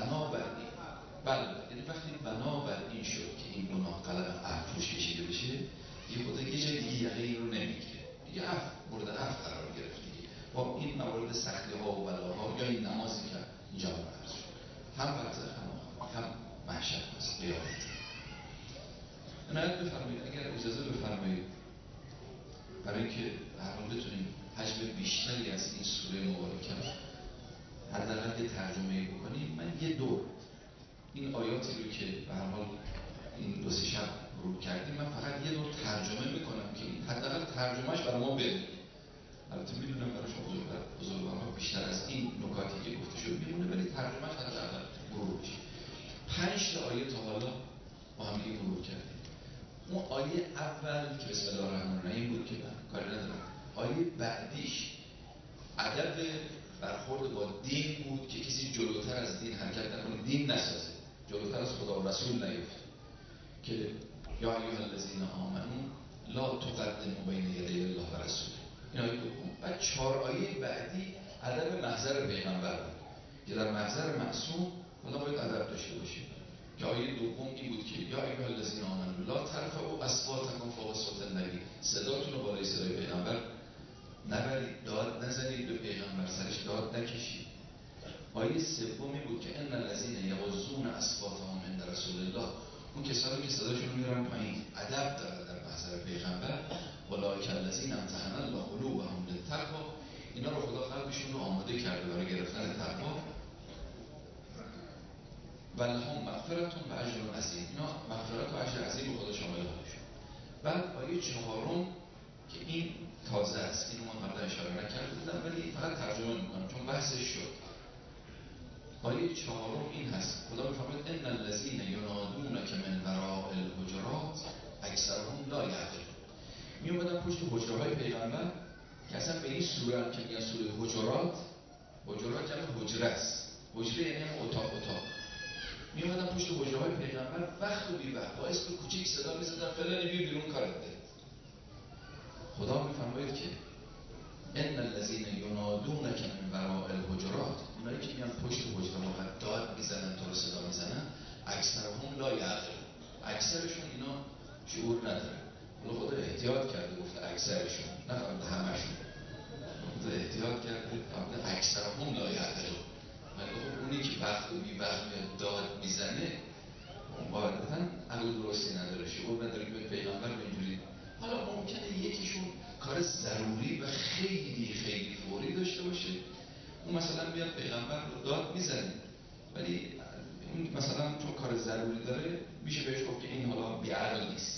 یعنی وقتی بنابر این شد که این گناه قلم عفو روش کشیده بشه، دیگه خدا یه جای دیگه یقه این رو نمیگیره دیگه، عفو مورد عفو قرار گرفت دیگه. با این موارد سختی ها و بلاها یا این نمازی که اینجا عرض شد، هم برزخ هم محشر هست قیامت. عنایت بفرمایید. اگر اجازه بفرمایید برای اینکه هر حال بتونیم حجم بیشتری از این سوره مبارکه حداقل یه ترجمه بکنیم، من یه دور این آیاتی رو که به هر حال این 2-3 شب رو کردیم، من فقط یه دور ترجمه میکنم که حداقل ترجمهش برای ما بمونه. البته میدونم برای شما بزرگوارها بیشتر از این نکاتی که گفته شد میمونه، ولی ترجمهش حداقل مرور بشه. 5 تا آیه تا حالا با هم دیگه مرور کردیم. اون آیه اول که بسم الله الرحمن الرحیم بود که من کاری ندارم، آیه بعدیش ادب برخورد با دین بود که کسی جلوتر از دین حرکت نکنه، دین نسازه، جلوتر از خدا و رسول نیفته، که یا ایها الذین آمنو لا تقدموا بین یدی الله و رسوله. این آیه دوم. بعد 4 آیه بعدی ادب محضر پیغمبر بود که در محضر معصوم حالا باید ادب داشته باشیم، که آیه دوم این بود که یا ایها الذین آمنو لا ترفعوا اصواتکم فوق صوت النبی، صداتون رو بالای صدای پیغمبر نبرید، داد نزنید به پیغمبر، سرش داد نکشید. آیه سومی بود که ان الذین یغضون اصواتهم عند رسول الله، اون کسانی که صداشون رو میرن پایین ادب دارن در محضر پیغمبر، اولئک الذین امتحن الله قلوبهم للتقوی، اینا رو خدا قلبشون رو آماده کرده برای گرفتن تقوا، و لهم مغفرة و اجر عظیم، اینا مغفرت و اجر عظیم خدا شامل خودشون. بعد آیه 4 که این تازه است، اینو من قبلا اشاره نکرده بودم ولی فقط ترجمه میکنم چون بحثش شد. آیه 4 این هست، خدا میفرماید ان الذین ینادونک من وراء الحجرات این سوره هم که میگن سوره حجرات جمع حجره است. حجره یعنی هم اتاق. می اومدن پشت حجره های پیغمبر وقت و بی وقت با اسم کوچیک صدا می‌زدن فلانی بیا بیرون کارت ده. خدا میفرماید که ان الذين ينادونك من وراء الحجرات، اونایی که میان پشت حجره و داد میزنن تو رو صدا میزنن، اکثرهم لا یعقلون، اکثرشون اینا شعور نداره. خدا احتیاط کرده گفته اکثرشون، نه فقط همشون. خدا احتیاط کرده فقط اکثرهم لا یعقلون. خب اونی که وقت و بی وقت میاد داد میزنه اون قاعدتا عقل درستی نداره، شعور نداره که پیغمبر به اینجوری. حالا ممکنه یکیشون کار ضروری و خیلی خیلی فوری داشته باشه، اون مثلا بیاد پیغمبر رو داد میزنه، ولی اون مثلا چون کار ضروری داره میشه بهش گفت که این حالا بی‌عقل نیست.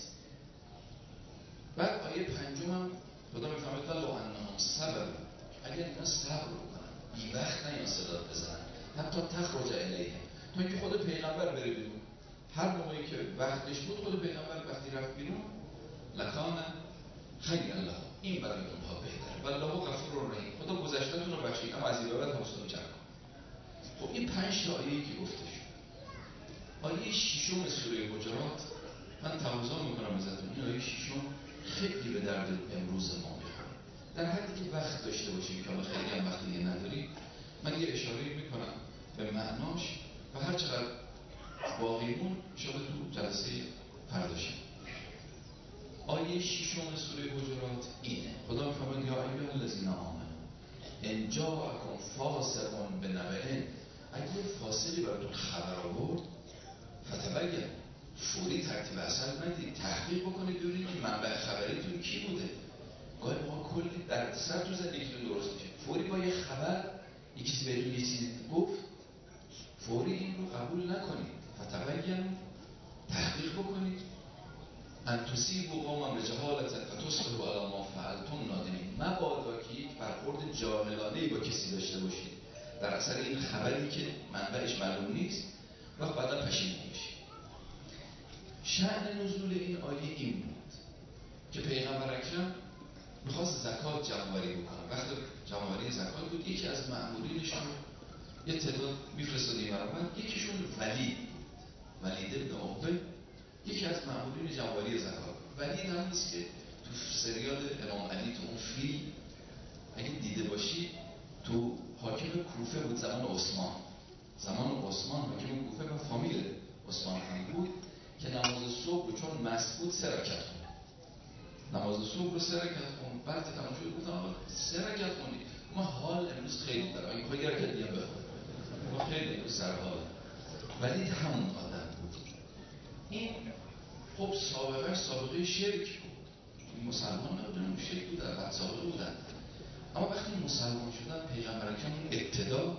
بعد آیه پنجم هم خدا میفرماید ولو انهم صبر، اگر اینا صبر کنن بی وقت نیان صدا بزنن حتی تخرج الیه، تا اینکه خود پیغمبر بره بیرون. هر موقعی که وقتش بود خود پیغمبر وقتی رفت بیرون لکان خیر الله، این برای اونها بهتره، والله غفور رحیم، خدا گذشته‌تون رو بخشید اما از این به بعد حوصله جمع کن. خب این 5 تا آیه‌ای که گفته شد. آیه 6 سوره حجرات من تواضع میکنم ازتون، این آیه 6 خیلی به درد امروز ما میخوره. در حدی که وقت داشته باشیم که حالا خیلی هم وقت دیگه نداریم، من یه اشاره میکنم به معناش و هر چقدر باقیمون شده تو جلسه فرداشیم. آیه 6 سوره حجرات اینه. خدا میفرماید یا ایها الذین آمنوا ان جاءکم فاسق بنبأ، اگه فاسقی براتون خبر آورد فتبین، فوری ترتیب اصل ندید، تحقیق بکنید ببینید که منبع خبریتون کی بوده. گاهی موقع کلی در سر تو زندگیتون درست میشه، فوری با یه خبر یه کسی بهتون یه چیزی گفت فوری این رو قبول نکنید. فتبین، تحقیق بکنید. ان تصیبوا قوما بجهالة فتصبحوا علی ما فعلتم نادمین، مبادا که یک برخورد جاهلانه‌ای با کسی داشته باشید در اثر این خبری که منبعش معلوم نیست و بعدا پشیمون بشید. شأن نزول این آیه این بود که پیغمبر اکرم میخواست زکات جمع‌آوری بکنه. وقت جمع‌آوری زکات بود، یکی از مأمورینشون یه تعداد میفرستاد این برابر، یکیشون ولید ابن عقبه، یکی از مأمورین جمع‌آوری زکات. ولید هم نیست که تو سریال امام علی تو اون فیلم اگه دیده باشی تو حاکم کوفه بود زمان عثمان حاکم کوفه و فامیل عثمان هم بود که نماز صبح رو چون مست بود 3 رکعت خوند. نماز صبح رو 3 رکعت خوند. بعد که تمام شد گفتن آقا 3 رکعت خوندی، ما حال امروز خیلی داره، اگه بخوای یه رکعت دیگه بخون، ما خیلی امروز سر حال. ولی همون آدم بود. این خب سابقه شرک بود، این مسلمان نبودن، شرک بودن، بعد سابقه بودن. اما وقتی مسلمان شدن پیغمبر اکرم ابتدا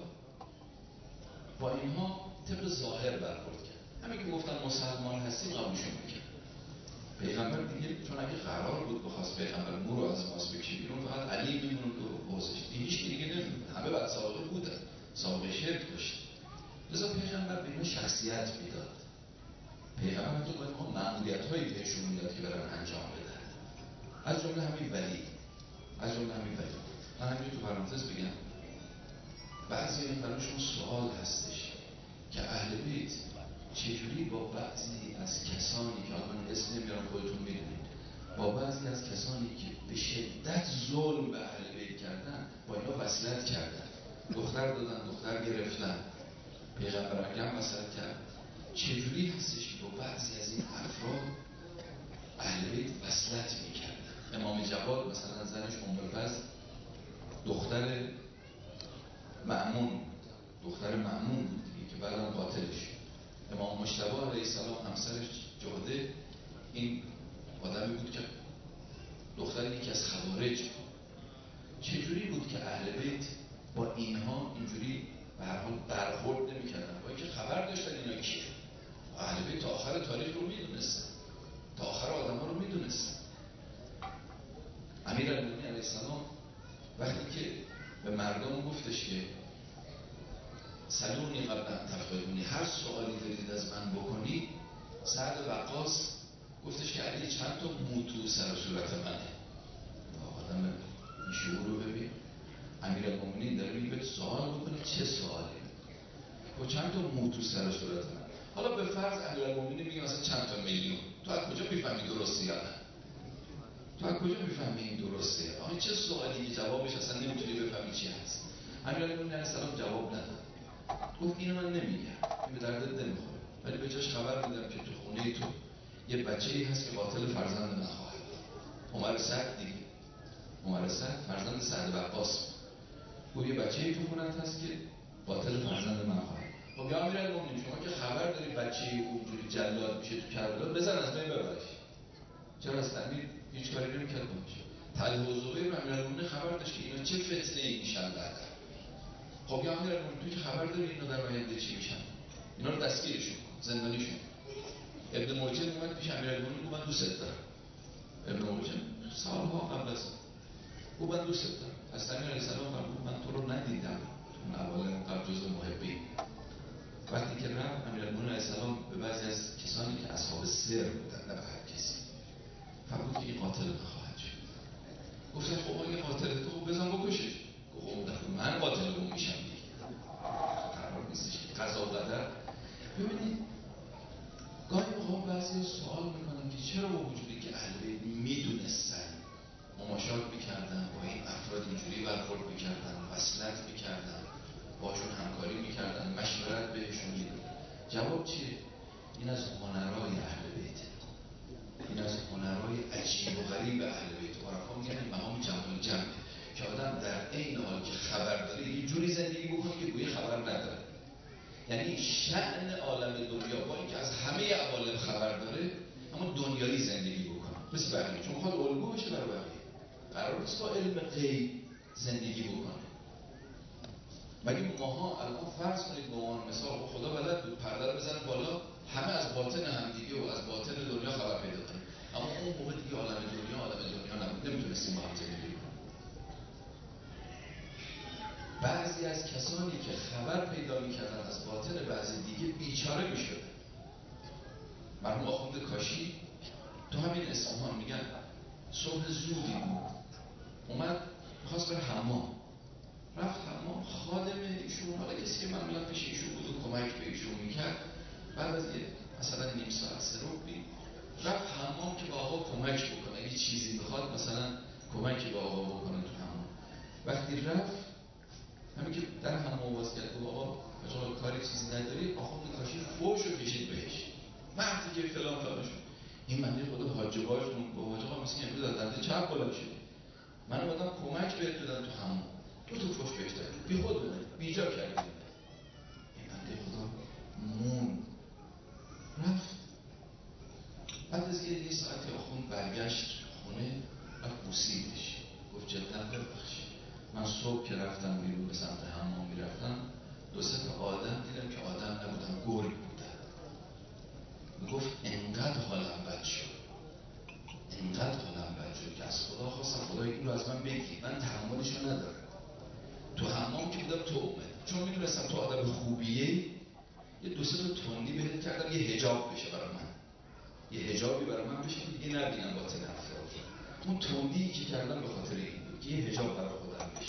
با اینها طبق ظاهر برخورد کرد. همین که گفتن مسلمان هستیم قبولشون میکرد. پیغمبر دیگه چون اگه قرار بود بخواست پیغمبر نور رو از ماست بکشه بیرون فقط علی میموند و حوزش هیچ دیگه نمیموند، همه بعد سابقه بودن، سابقه شرک داشت. لذا پیغمبر به اینا شخصیت میداد. پیغمبر تو باید ما مأموریت هایی بهشون میداد که برن انجام بدن، از جمله همین ولی. من همین تو پرانتز بگم بعضی این براشون سوال هستش که اهل بیت چجوری با بعضی از کسانی که الان اسم نمیارم خودتون میدونید، با بعضی از کسانی که به شدت ظلم به اهل بیت کردن با اینا وصلت کردن، دختر دادن، دختر گرفتن، پیغمبر اکرم وصلت کرد. چجوری هستش که با بعضی از این افراد اهل بیت وصلت میکردن. امام جواد مثلا زنش ام الفضل دختر مأمون بود که بعداً قاتلش. امام مجتبی علیه السلام همسرش جهده این آدمی بود که دختر یکی از خوارج بود. چجوری بود که اهل بیت با اینها اینجوری به هر حال برخورد نمی‌کردن، با اینکه خبر داشتن اینا کیه؟ اهل بیت تا آخر تاریخ رو میدونستن، تا آخر آدم‌ها رو میدونستن. امیرالمومنین علیه السلام وقتی که به مردم گفتش که سلونی قبل ان تفقدونی، هر سوالی دارید از من بکنی، سعد وقاص گفتش که علی چند تا موتو سر و صورت منه. آدم این شعور رو ببین. امیرالمومنین داره میگه سوال بکنه، چه سوالی با چند تا مو تو سر صورت من. حالا به فرض امیرالمومنین میگه مثلا چند تا میلیون، تو از کجا میفهمی درسته یا نه؟ تو از کجا میفهمی این درسته؟ آخه چه سوالی که جوابش اصلا نمیتونی بفهمی چی هست. امیرالمومنین علیه السلام جواب نداد، گفت اینو من نمیگم، این به دردت نمیخوره، ولی به جاش خبر میدم که تو خونه تو یه بچه‌ای هست که قاتل فرزند من خواهد. عمر سعد دیگه، عمر سعد فرزند سعد بن وقاص، گفت یه بچه‌ای تو خونت هست که قاتل فرزند من خواهد. خب یا امیرالمومنین شما که خبر داری بچه‌ای اونجوری جلاد میشه تو کربلا، بزن از بین ببرش. چرا از امیر هیچ کاری نمی‌کرد باشه؟ طلحه و زبیر امیرالمومنین خبر داشت که اینا چه فتنه‌ای میشن بعدا. خب یا امیرالمومنین تو که خبر داری اینا در آینده چی میشن، اینا رو دستگیرشون کن، زندانیشون. ابن مرجم اومد پیش امیرالمومنین گفت من دوست دارم. ابن مرجم سالها قبل از گفت من دوست دارم. از امیر علیه السلام فرمود من تو رو ندیدم، تو اول قبل جزء محبین. وقتی که رفت امیرالمومنین علیه السلام به بعضی از کسانی که اصحاب سر بودن، نه به هر کسی، فرمود که این قاتل نخواهد شد. گفتن خب اگه قاتل تو خب بزن بکشش. گفت خب من قاتل اون میشم دیگه. قرار نیستش که قضا و قدر. ببینید گاهی موقع بعضی سوال میکنن که چرا با وجودی که اهل بیت میدونستن، مماشات میکردن، با این افراد اینجوری برخورد میکردن، وصلت میکردن، باشون همکاری میکردن، مشورت بهشون میدادن، جواب چیه؟ این از هنرهای اهل بیت، این از هنرهای عجیب و غریب اهل بیت. عرفا میگن این مقام جمال جمع، که آدم در عین حال که خبر داره یه جوری زندگی بکنه که گویی خبر نداره. یعنی شأن عالم دنیا با اینکه از همه عوالم خبر داره، اما دنیایی زندگی بکنه مثل بقیه، چون خود الگو بشه برای بقیه. قرار نیست با علم غیب زندگی بکنه. مگه ماها الان فرض کنید به عنوان مثال خدا بلد بود پرده رو بزنه بالا، همه از باطن همدیگه و از باطن دنیا خبر پیدا کنه، اما اون موقع دیگه عالم دنیا نبود، نمیتونستیم با هم زندگی کنیم. بعضی از کسانی که خبر پیدا میکردن از باطن بعضی دیگه بیچاره میشد. مرحوم آخوند کاشی تو همین اصفهان میگن صبح زودی بود، اومد میخواست بره حمام، رفت حمام، خادم ایشون، حالا کسی که معمولا پیش ایشون بود و کمک به ایشون میکرد، بعد از یه مثلا نیم ساعت سروبی رفت حمام که با آقا کمک بکنه، اگه چیزی بخواد مثلا کمکی با آقا بکنه تو حمام. وقتی رفت همین که در حمام باز کرد و آقا کاری چیزی نداری، آخوند کاشی فوشو کشید بهش، مردی که فلان شد. این منده خدا حاجباش با حاج آقا مثل امروز از دنده چپ بالا شد، من اومدم کمک بهت بدم تو حمام، تو فوش بهش دادی، بی خود اومد بیجا کردی. این منده خدا مون رفت. بعد از یه ساعتی آخوند برگشت خونه و بوسیدش، گفت جدا ببخشید، من صبح که رفتم بیرون به سمت حمام میرفتم، دو سه تا آدم دیدم که آدم نبودن، گرگ بودن. میگفت انقدر حالم بد شد، انقدر حالم بد شد که از خدا خواستم خدای این رو از من بگیر، من تحملشو ندارم. تو حمام که بودم تو اومد، چون میدونستم تو آدم خوبیه، یه دو سه تا تندی بهت کردم یه حجاب بشه برای من، یه حجابی برای من بشه دیگه نبینم باطن افراد. اون تندی که کردم به خاطر این بود که یه حجاب برای خودم بشه.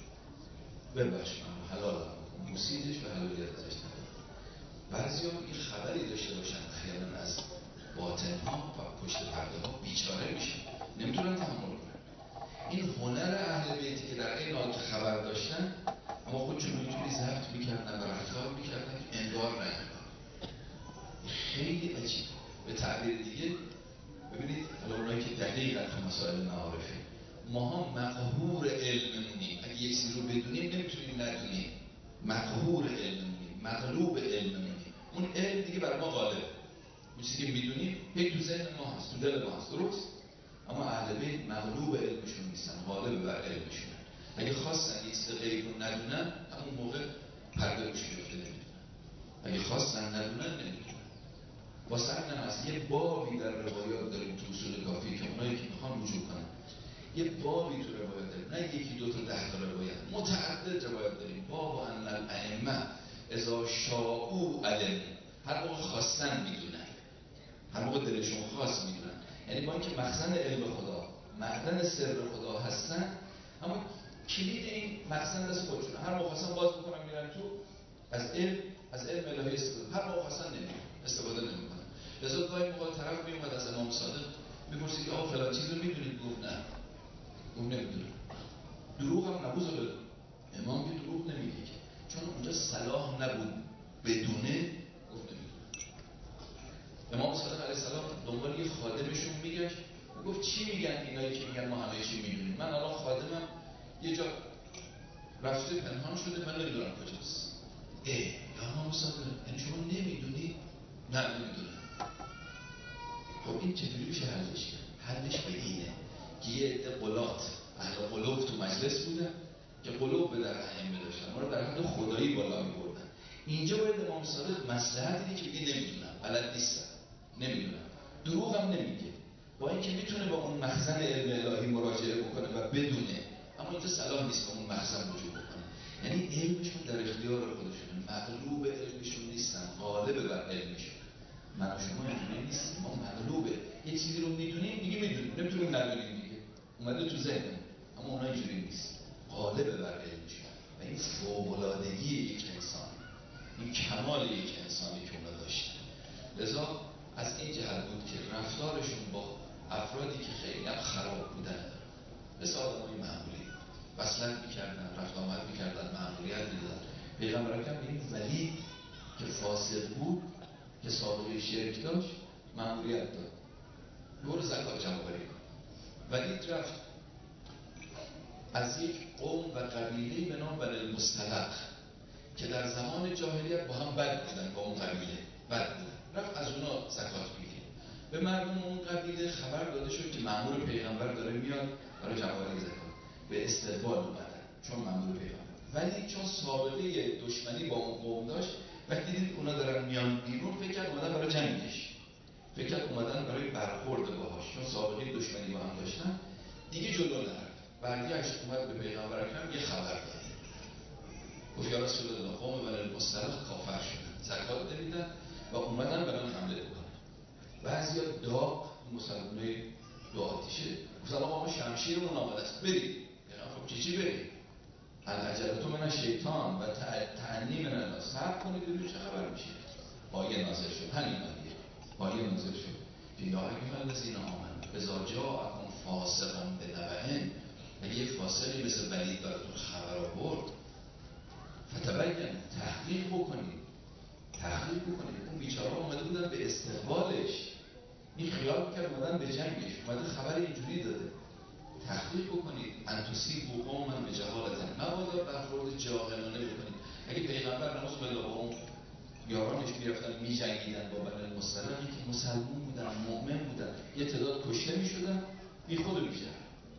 ببخش من حلالم موسیدش و حلالیت ازش ندارم. بعضی هم یه خبری داشته باشن احیانا از باطن ها و پشت پرده ها، بیچاره میشن، نمیتونن تحمل کنن. این هنر اهل بیتی که در این حال که خبر داشتن اما خودشون اینجوری ضبط میکردن و رفتار میکردن که انگار نکنن. خیلی عجیب. به تعبیر دیگه ببینید اونایی که دقیقا تو مسائل معارفه، ماها مقهور علم مونیم، اگه یک چیزی رو بدونیم نمیتونیم ندونیم، مقهور علم مونیم، مغلوب علم مونیم، اون علم دیگه برای ما غالب، اون چیزی که میدونیم هی تو ذهن ما هست، تو دل ما هست، درست؟ اما اهل بیت مغلوب علمشون نیستن، غالب بر علمشون. اگه خواستن یک چیز غیب رو ندونن، همون موقع پرده روش میفته، نمیدونن. اگه خواستن ندونن نمیدونن. واسه همین از یه بابی در روایات داریم تو اصول کافی که اونایی که میخوان رجوع کنن، یه بابی تو روایات داریم، نه یکی دو تا 10 تا روایت، متعدد روایات داریم. باب ان الائمه اذا شاءوا علم، هر موقع خواستن میدونن، هر موقع دلشون خواست میدونن. یعنی با اینکه مخزن علم خدا، معدن سر خدا هستن، اما کلید این مخزن دست خودشون. هر موقع خواستن باز بکنن میرن تو، از علم الهی استفاده، هر موقع خواستن استفاده نمیکنن. لذا گاهی موقع طرف میومد از امام صادق میپرسید که آقا فلان چیز رو میدونید؟ گفت نه، گفت نمیدونم. دروغ هم نبود. امام که دروغ نمیگه، چون اونجا صلاح نبود بدونه، گفت نمیدونم. امام صادق علیه السلام دنبال یه خادمشون میگشت، گفت چی میگن اینایی که میگن ما همه چی میدونیم؟ من الان خادمم یه جا رفته پنهان شده، من نمیدونم کجاست. یا امام صادق یعنی شما نمیدونی؟ نه نمیدونم. خب این چجوری میشه حلش کرد؟ حلش به اینه که یه عده قلات اهل قلوب تو مجلس بودن که قلوب به در ائمه داشتن، ما رو در حد خدایی بالا میبردن. اینجا باید امام صادق مصلحت دیدی که بگه نمیدونم، بلد نیستم، نمیدونم. دروغ هم نمیگه، با اینکه میتونه با اون مخزن علم الهی مراجعه بکنه و بدونه، اما اینجا صلاح نیست که اون مخزن وجود بکنه. یعنی علمشون در اختیار خودشونه، مغلوب علمشون نیستن، غالب بر علمشون. من و شما اینجوری نیستیم، ما مغلوبه. یه چیزی رو میدونیم دیگه میدونیم، نمیتونیم ندونیم دیگه، اومده تو ذهنمون. اما اونا اینجوری نیست، غالب بر علمشون. و این فوق‌العادگی یک انسان، این کمال یک انسانی که اونا داشتن. لذا از این جهت بود که رفتارشون با افرادی که خیلی هم خراب بودن، مثل آدمای معمولی وصلت میکردن، رفت آمد میکردن، معمولیت میدادن. پیغمبر اکرم به این ولید که فاسق بود، که سابقه شرک داشت، معمولیت داد، برو زکات جمع آوری کن. ولید رفت از یک قوم و قبیله به نام بنی المصطلق که در زمان جاهلیت با هم بد بودن، با اون قبیله بد بودن، رفت از اونا زکات بگیره. به مردم اون قبیله خبر داده شد که مأمور پیغمبر داره میاد برای جمع آوری زکات. به استقبال اومدن چون مأمور پیغمبر. ولی چون سابقه دشمنی با اون قوم داشت، وقتی دید اونا دارن میان بیرون، فکر کرد اومدن برای جنگش، فکر کرد اومدن برای برخورد باهاش، چون سابقه دشمنی با هم داشتن. دیگه جلو نرفت، برگشت اومد به پیغمبر اکرم یه خبر داد. گفت یا رسول الله، قوم بنی المصطلق کافر شدن، زکات نمیدن و اومدن برای حمله بکنن. بعضیا داغ مسلمانای دو آتیشه گفتن آقا ما شمشیرمون آماده است، برید. خب چی برید؟ العجلة من شیطان و تعنی من الله. صبر کنید ببینید چه خبر میشه. آیه نازل شد، همین آیه نازل شد یا ایها الذین آمنوا اذا جاءکم فاسق بنبأ، اگه یه فاسقی مثل ولید براتون خبر آورد، فتبینوا، تحقیق بکنید. اون بیچاره اومده بودن به استقبالش، این خیال میکرد اومدن به جنگش، اومده خبر اینجوری داده. تحقیق بکنید، ان تصیبوا قوما بجهالة، مبادا برخورد جاهلانه بکنید. اگه پیغمبر نماز بالله با اون یارانش میرفتن میجنگیدن با بنی المصطلقی که مسلمون بودن، مؤمن بودن، یه تعداد کشته میشدن، بی خود میشدن.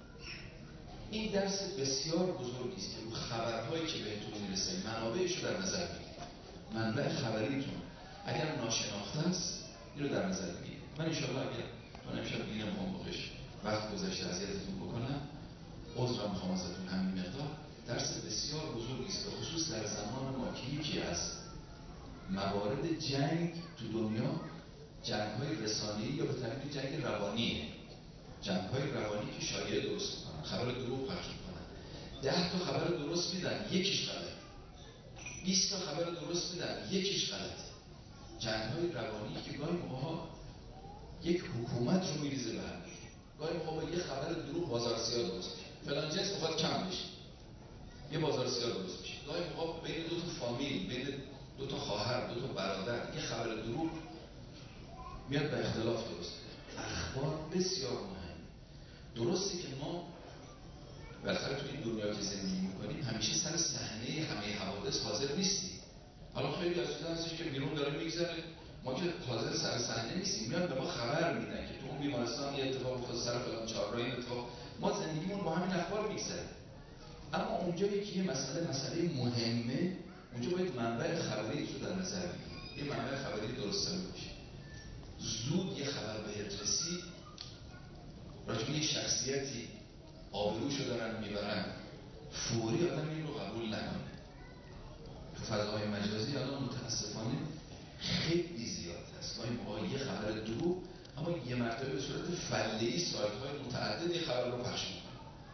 این درس بسیار بزرگی است که رو خبرهایی که بهتون میرسه منابعش رو در نظر بگیرید. منبع خبریتون اگر ناشناخته است اینو در نظر بگیرید. من ان شاء الله اگر تو نمیشم دیگه نمیخوام بخش وقت گذشته اذیتتون بکنم، عذرم میخوام ازتون همین مقدار. درس بسیار بزرگی است به خصوص در زمان ما که یکی از موارد جنگ تو دنیا جنگ‌های رسانه‌ای یا به تعبیر جنگ روانیه. جنگ‌های روانی که شایعه درست می‌کنن، خبر دروغ پخش می‌کنن. 10 تا خبر درست میدن، یکیش غلط. 20 تا خبر درست میدن، یکیش غلط. جنگ‌های روانی که گاهی موقع‌ها یک حکومت رو می‌ریزه به هم. گاهی موقع با یه خبر دروغ بازار سیاه درست میشه. فلان جنس میخواد کم بشه، یه بازار سیاه درست میشه. گاهی موقع بین دو تا فامیل، بین دو تا خواهر، دو تا برادر، یه خبر دروغ میاد به اختلاف درست. اخبار بسیار مهم. درسته که ما بالاخره تو این دنیا که زندگی میکنیم همیشه سر صحنه همه حوادث حاضر نیستیم. حالا خیلی از چیزا هستش که بیرون داره میگذره، ما که حاضر سر صحنه نیستیم. میاد به ما خبر میدن که تو اون بیمارستان یه اتفاق افتاد، سر فلان چهارراه این اتفاق. ما زندگیمون با همین اخبار میگذره. اما اونجایی که یه مسئله مهمه، اونجا باید منبع خبری رو در نظر بگیریم. یه منبع خبری درست باشه. زود یه خبر بهت رسید، راجع به یه شخصیتی آبروشو دارن میبرن، فوری آدم این رو قبول نکنه. تو فضای مجازی الان متاسفانه خیلی زیاد هست. گاهی موقع یه خبر دروغ اما یه مرتبه به صورت فله‌ای سایت‌های متعدد یه خبر رو پخش می‌کنه.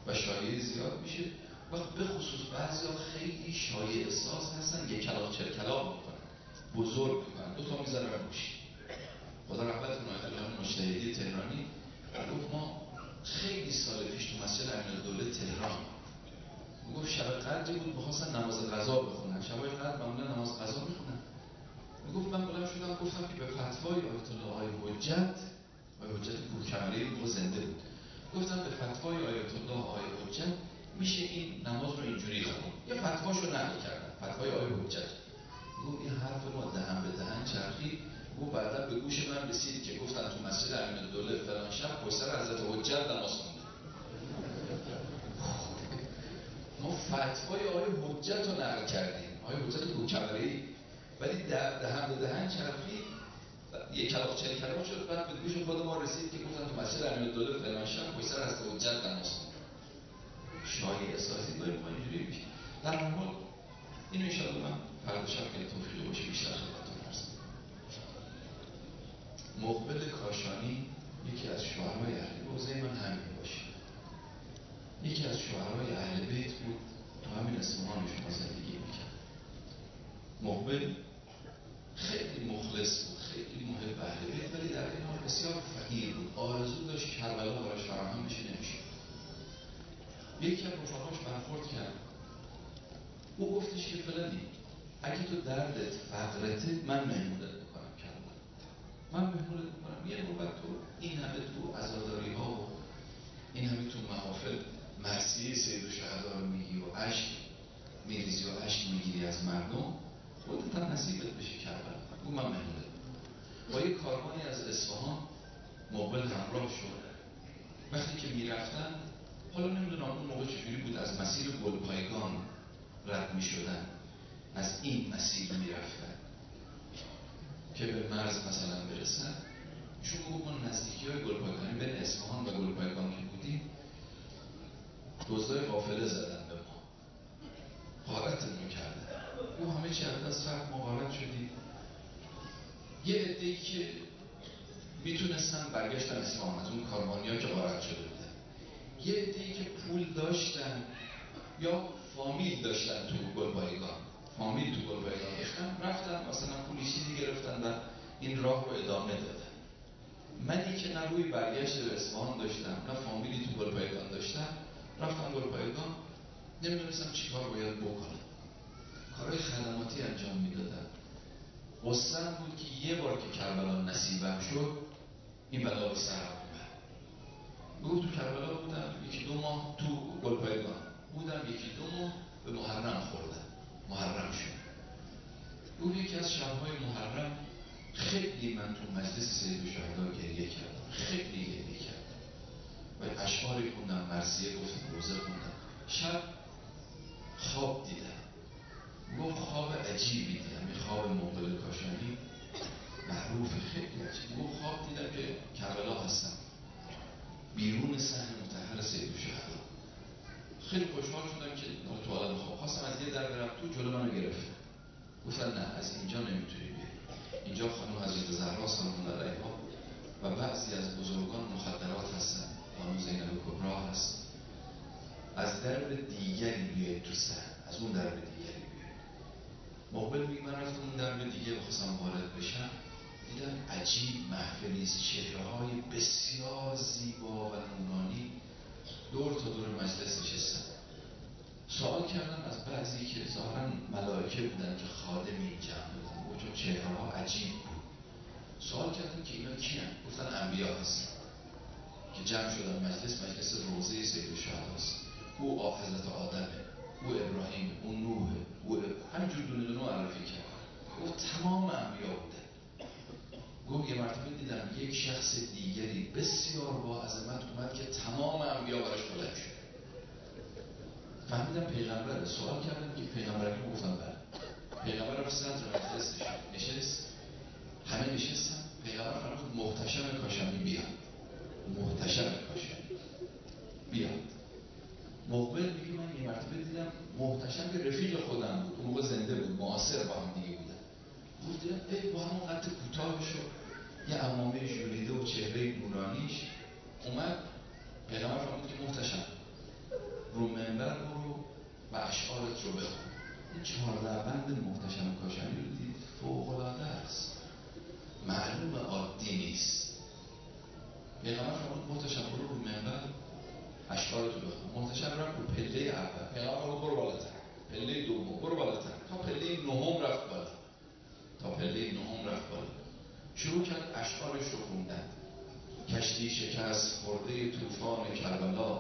و شایعه زیاد میشه و به خصوص بعضیا خیلی شایعه احساس هستن، یک کلاغ چل کلاغ میکنن، بزرگ میکنن، 2 تا میذارن روش. خدا رحمتتون آیت الله مجتهدی تهرانی گفت ما خیلی سال پیش تو مسجد امیرالدوله تهران میگفت شب قدری بود میخواستن نماز قضا بخونن، شبای قدر معمولا نماز قضا میخونن. میگفت من بلند شدم گفتم که به فتوای آیت الله آقای حجت کوهکمری موقع زنده بود، گفتم به فتوای آیت الله آقای حجت میشه این نماز رو اینجوری خوند. یه فتواشو نقل کردن، فتوای آقای حجت. گفت این حرف ما دهن به دهن چرخید. گفت بعدا به گوش من رسید که گفتن تو مسجد امیرالدوله فلان شب پشت سر حضرت حجت نماز خوندن. ما فتوای آقای حجت رو نقل کردیم، آقای حجت کوهکمری، ولی دهن به دهن چرخید. یک کلاغ 40 کلاغ شد. بعد به گوش خود ما رسید که گفتن تو مسجد امیرالدوله فلان شب پشت سر حضرت حجت نماز خوندن. شایعه احساسی داریم ما اینجوری میشه. در هر حال اینو ان شاءالله من فردا شب که توفیق باشه بیشتر خدمتتون عرض کنم. مقبل کاشانی یکی از شعرای اهل حوزه من همین باشه، یکی از شعرای اهل بیت بود، تو همین اصفهان شما زندگی میکرد. مقبل خیلی مخلص بود، خیلی محب اهل بیت، ولی در این حال بسیار فقیر بود. آرزو داشت کربلا براش فراهم بشه، نمیشه. یکی از رفقاش برخورد کرد، او گفتش که فلانی اگه تو دردت فقرته من مهمونت میکنم کربلا، من مهمونت میکنم، یه نوبت تو این همه تو عزاداری ها و این همه تو محافل مرثیه سید الشهدا رو میگی و اشک میریزی و اشک میگیری از مردم، خودت هم نصیبت بشه کربلا، او من مهمونت. با یک کاروانی از اصفهان مقبل همراه شد. وقتی که میرفتن، حالا نمیدونم اون موقع چجوری بود، از مسیر گلپایگان رد میشدن، از این مسیر میرفتن که به مرز مثلا برسن. چون ما نزدیکی های گلپایگانی بین اصفهان و گلپایگان که بودیم، دزدای قافله زدن به ما، غارتمون کردن. او همه چی از فرق ما غارت شدیم. یه عده‌ای که میتونستن برگشتن اصفهان از اون کاروانی ها که غارت شده بودن. یه عده‌ای که پول داشتن یا فامیل داشتن تو گلپایگان، فامیل تو گلپایگان داشتن، رفتن مثلا پولی چیزی گرفتن و این راه رو ادامه دادن. منی که نه روی برگشت به اصفهان داشتم نه فامیلی تو گلپایگان داشتم، رفتم گلپایگان، نمیدونستم چی کار باید بکنم، کارهای خدماتی انجام میدادم. قصه‌ام بود که یه بار که کربلا نصیبم شد این بلا رو سرم اومد. گفت تو کربلا بودم 1-2 ماه، تو گلپایگان بودم 1-2 ماه، به محرم خوردم، محرم شد. گفت یکی از شب‌های محرم خیلی من تو مجلس سید الشهدا گریه کردم، خیلی گریه کردم و اشعاری خوندم، مرثیه گفتم، روزه خوندم. شب خواب دیدم. گفت خواب عجیبی دیدم، این خواب مقبل کاشانی معروف خیلی عجیب. گفت خواب دیدم که کربلا هستم، بیرون صحن مطهر سید الشهدا. خیلی خوشحال شدم که تو عالم خواب. خواستم از یه در برم تو، جلو منو گرفتن، گفتن نه از اینجا نمیتونی بیای، اینجا خانم حضرت زهرا سلام علیها و بعضی از بزرگان مخدرات هستن، خانم زینب کبرا هست، از درب دیگری بیاید تو صحن، از اون درب دیگری بیاید. مقبل میگه من رفتم اون درب دیگه بخواستم وارد بشم، دیدم عجیب محفلی است، چهره‌های بسیار زیبا و نورانی دور تا دور مجلس نشستن. سوال کردم از بعضی که ظاهراً ملائکه بودن که خادمی جمع بودن و چون چهره‌ها عجیب بود، سوال کردم که اینا کیان؟ گفتن انبیا هستن که جمع شدن مجلس روضه سید الشهدا است. او حضرت آدمه، او ابراهیم، او نوح، او همینجور دونه دونه معرفی کرد. گفت تمام انبیا بودن. گفت یه مرتبه دیدم یک شخص دیگری بسیار با عظمت اومد که تمام انبیا براش بلند شد. فهمیدم پیغمبره. سوال کردم که پیغمبره که گفتم بله. پیغمبر رو صدر مجلس نشست، همه نشستن. پیغمبر فرمود محتشم کاشانی بیاد، محتشم کاشانی بیاد. مقبل میگه من یه مرتبه دیدم محتشم که رفیق خودم بود، اون موقع زنده بود، معاصر با هم دیگه بودن. گفت دیدم با همون قد کوتاهش و یه عمامه ژولیده و چهره نورانیش اومد. پیغمبر فرمود که محتشم رو منبر برو و اشعارت رو بخون. این 14 بند محتشم کاشانی رو دید فوق‌العاده است، معلوم عادی نیست. پیغمبر فرمود محتشم برو رو منبر اشعارت رو بخون. محتشم رفت رو پله اول، پیغمبر فرمود برو بالاتر، پله دوم برو بالاتر، تا پله نهم رفت بالا، تا پله نهم رفت بالا. شروع کرد اشعارش رو خوندن. کشتی شکست خورده طوفان کربلا،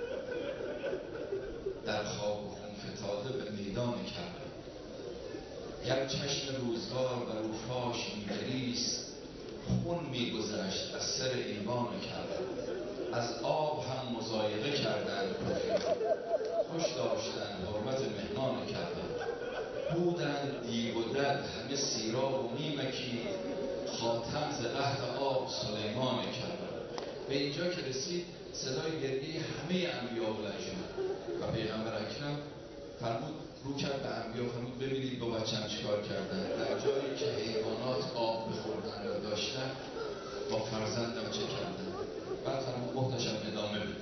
در خاک و خون فتاده به میدان کربلا. گر چشم روزگار بر او فاش می‌گریست، خون می‌گذشت از سر ایوان کربلا. از آب هم مضایقه کردند کفران، خوش داشتند حرمت مهمان کربلا. بودند دیو و دد همه سیراب و میمکید، خاتم ز قحط آب سلیمان کربلا. به اینجا که رسید صدای گریه همه انبیا بلند شد و پیغمبر اکرم فرمود رو کرد به انبیا، فرمود ببینید با بچه‌م چیکار کردن، در جایی که حیوانات آب بخوردن و داشتن با فرزندم چه کردن. بعد فرمود محتشم ادامه بده.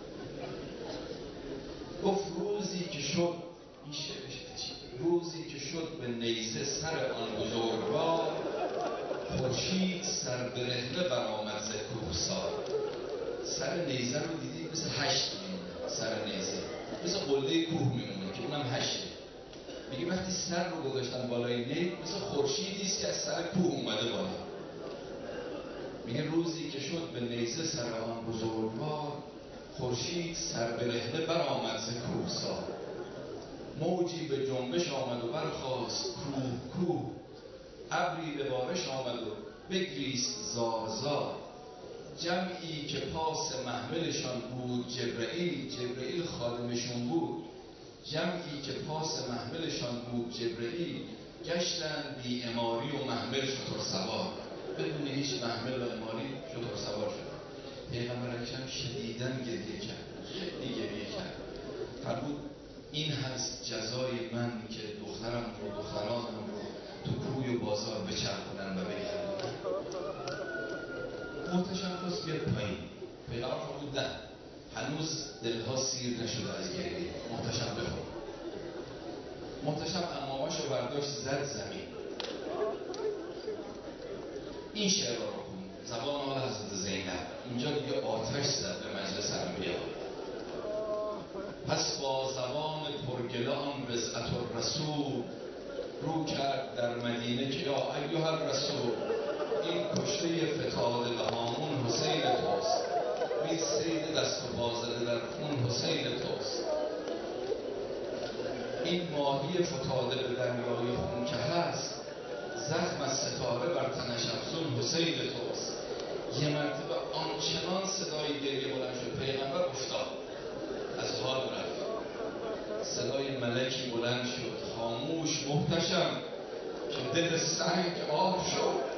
گفت روزی که شد، این شعرش روزی که شد به نیزه سر آن بزرگوار، خورشید سر برهنه برآمد ز کوهسار. سر نیزه رو دیدید مثل هشت میمونه، سر نیزه مثل قله کوه میمونه که اونم هشته. میگه وقتی سر رو گذاشتن بالای نیز مثل خورشیدی است که از سر کوه اومده بالا. میگه روزی که شد به نیزه سر آن بزرگوار، خورشید سر برهنه برآمد ز کوهسار. موجی به جنبش آمد و برخاست کوه کوه، ابری به بارش آمد و بگریست زار زار. جمعی که پاس محملشان بود جبرئیل خادمشون بود. جمعی که پاس محملشان بود جبرئیل، گشتند بی اماری و محمل شتر سوار. بدون هیچ محمل و اماری شتر سوار شد. پیغمبر اکرم شدیداً گریه کرد، خیلی گریه کرد. فرمود این هست جزای من که دخترم و دخترانم رو تو کوی و بازار بچرخونن و بگردن. محتشم خواست بیاد پایین. پیغمبر فرمود نه، هنوز دلها سیر نشده از گریه، محتشم بخور. محتشم عمامش رو برداشت زد زمین. این شعر رو خوند، زبان آل حضرت زینب. اینجا دیگه آتش زد به مجلس انبیا. پس با زبان پرگلان رضعت الرسول، رو کرد در مدینه که یا ایها الرسول، این کشته فتاده به هامون حسین توست. این سید دست و پا زده در خون حسین توست. این ماهی فتاده به دریای خون که هست، زخم از ستاره بر تنش افزون حسین توست. یه مرتبه آنچنان صدای گریه بلند شد پیغمبر افتاد، از حال رفت. صدای ملکی بلند شد خاموش محتشم که دل سنگ آب شد.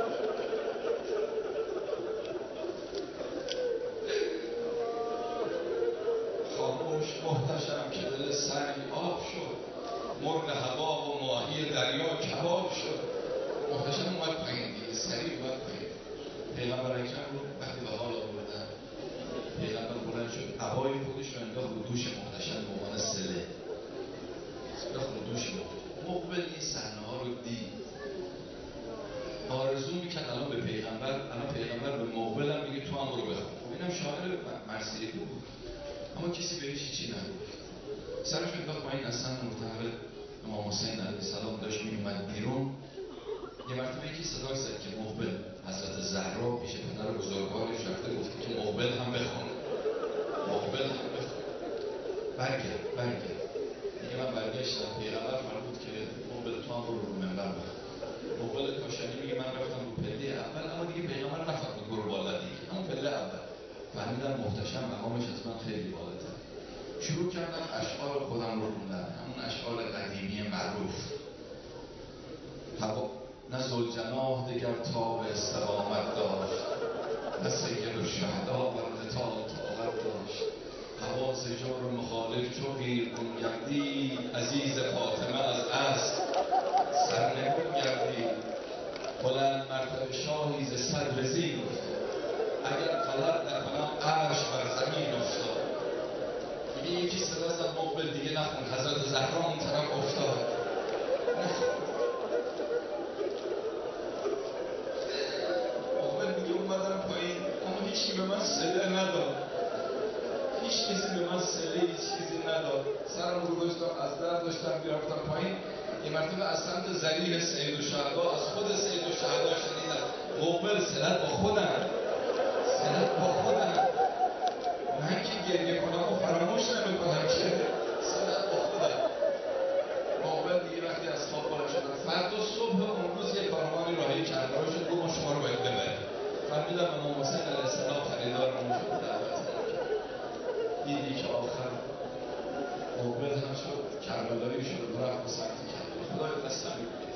خاموش محتشم که دل سنگ آب شد. مرغ هوا و ماهی دریا کباب شد. محتشم اومد پایین دیگه، سریع اومد پایین. پیغمبر اکرم رو وقتی به حال آوردن، پیغمبر بلند شد عبای خودش رو انداخت رو دوش محتشم به عنوان صله. انداخت رو دوش مقبل این صحنه ها رو دید، آرزو میکرد الان به پیغمبر، الان پیغمبر به مقبل هم میگه تو هم رو بخون. خب اینم شاعر مرثیه بود، اما کسی بهش چی نگفت. سرش انداخت پایین. از سن مرتهب امام حسین علیه السلام داشت میومد بیرون. یه مرتبه یکی صدا زد که مقبل، حضرت زهرا پیش پدر بزرگوارش رفته گفته که مقبل هم بخون، مقبل هم بخون. برگرد. دیگه من برگشتم. پیغمبر فرمود که مقبل تو هم برو منبر بخون. مقبل کاشانی میگه من رفتم رو پله اول، اما دیگه پیغمبر نفرمود برو بالا دیگه، همون پله اول. فهمیدم محتشم مقامش از من خیلی بالاتر. شروع کردم اشعار خودم رو خوندن، همون اشعار قدیمی معروف. نه ذوالجناح دگر تاب استقامت داشت، نه سید الشهدا بر قتال طاقت داشت. هوا ز جور مخالف چو قیرگون گردید، عزیز فاطمه از اسب سرنگون گردید. بلند مرتبه شاهی ز صدر زین افتاد، اگر غلط نکنم عرش بر زمین افتاد. یکی صدا زد مقبل دیگه نخون، حضرت زهرا اون طرف افتاد. مقبل دیگه اومدم پایین، اما هیچی به من صله نداد، هیچ کسی به من صله هیچ چیزی نداد. سرم رو گذاشتم، از در داشتم بیافتم پایین. یه مرتبه از سمت ذلیل سید الشهدا، از خود سید الشهدا شنیدم مقبل صلت با خودم، صلت با خودم. من که گریه کنم و فراموش نمیکنم که صلت با خودم. مقبل دیگه وقتی از خواب بلند شدم، فردا صبح اون روز یه کاروانی راهی کربلا شد، گفت ما شما رو باید ببریم. فهمیدم امام حسین علیه السلام خریدارمون شد، دعوت دیدی که آخر مقبل هم شد کربلایی شد و رفت به سمت کربلا. خدای قسم می‌خورید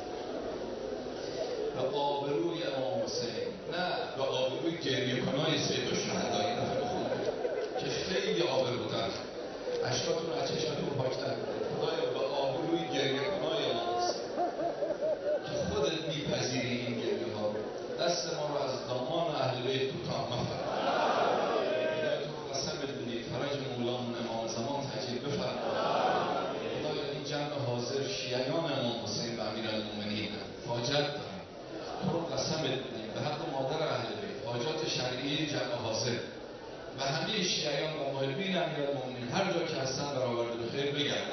به آبروی امام حسین، نه به آبروی گریه کنای سید الشهدا، این دفعه بخونید که خیلی آبرو دارد، اشکاتون رو از چشمتون پاک نکنید. خدایا به آبروی گریه کنای امام حسین که خودت میپذیری این گریه ها رو، دست ما رو از دامان اهل بیت کوتاه مفرما. خدایا تو رو قسم بدونید فرج مولامون امام زمان تجلیل بفرما. خدایا این جمع حاضر شیعیان امام حسین و امیرالمومنین حاجت دارن، تو رو قسم بدونید به حق مادر اهل بیت حاجات شرعی جمع حاضر و همه شیعیان و محبین امیرالمومنین هر جا که هستن برآورده به خیر بگردن.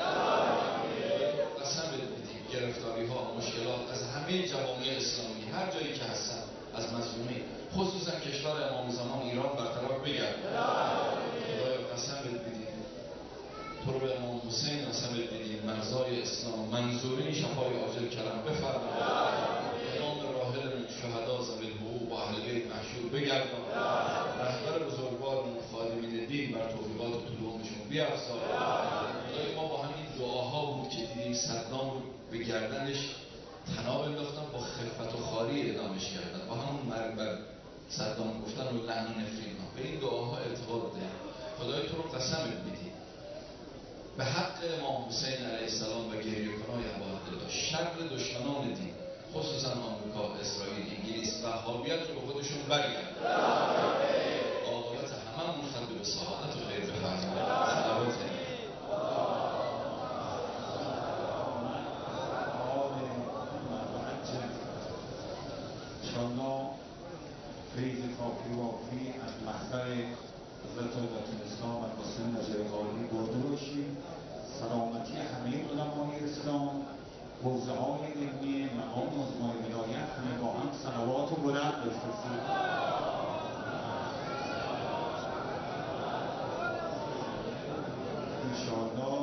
قسم بدید گرفتاری ها، مشکلات از همه جوامع اسلامی هر جایی که هستن، از مظلومین خصوصا کشور امام زمان ایران برطرف بگردن. خدایا قسم بدید تو رو به امام حسین قسم بدید مرزای اسلام منظورین شفای عاجل کرم بفرما. نام راحلمون شهدا ذوی الحقوق و اهل بیت محشور بگردان. رهبر بزرگوارمون خادمین دین بر توفیقات و طلوعشون بیفزا. خدای ما با همین دعاها بود که دیدیم صدام رو به گردنش طناب انداختن، با خفت و خاری اعدامش کردن، با همون مرگ بر صدام گفتن و لعن و نفرین ها. به این دعاها ارتباط داریم. خدای تو رو قسم بدید به حق امام حسین علیه السلام و گریه کنای ابوعبدالله شر دشمنان دین خصوصا آمریکا، اسرائیل، انگلیس و وهابیت رو به خودشون برگردن. عاقبت هممون ختم به سعادت و خیر بفرما. صلوات انشاءالله فیض کافی وافی از محضر حضرت الاسلام و قاسم نجای عالی برده باشیم. سلامتی همه علمای اسلام، حوزه های علمی مقام عظمای ولایت همه با هم صلوات و بلند بفرستیم. انشاءالله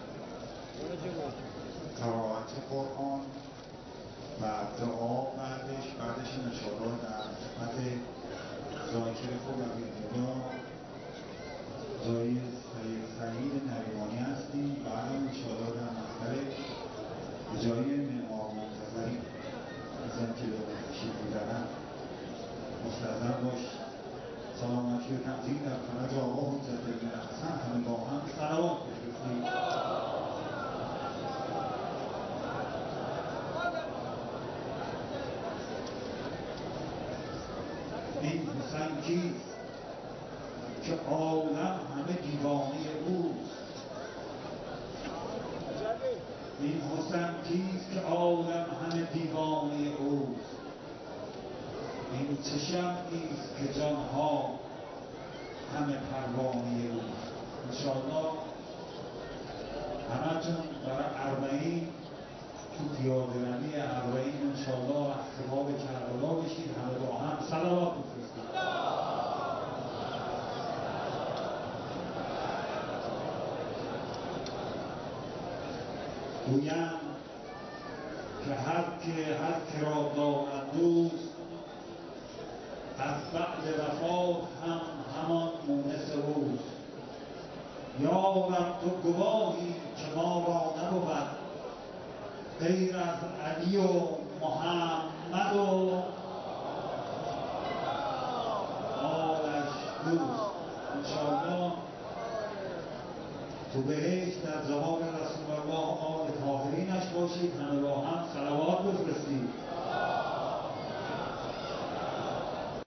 قرائت قرآن و دعا بعدش انشاءالله در خدمت ذاکر خود عبیدالله جای سید سعید نریمانی هستیم. بعدم انشاءالله در محضر جای معمار منتظری ازم که دارم تشریف می‌برن مستظر باش. سلامتی و تمثیل در فرج آقا حجت ابن حسن همه با هم صلوات بفرستیم. این حسین کیست که عالم همه دیوانه اوست؟ این حسین کیست که عالم همه دیوانه اوست؟ این چه شمعیست که جانها همه پروانه اوست؟ انشاءالله همتون برای اربعین تو پیاده روی اربعین انشاءالله رهسپار کربلا بشید، همه با هم صلوات بفرستید. گویم که هر که را دارد دوست از بعد وفات هم همان مونس اوست. یا رب تو گواهی که ما را نبود غیر از علی و محمد و آلش دوست. انشاءالله تو بهشت در جواب رسول الله آل طاهرینش باشید، همه با هم صلوات بفرستید.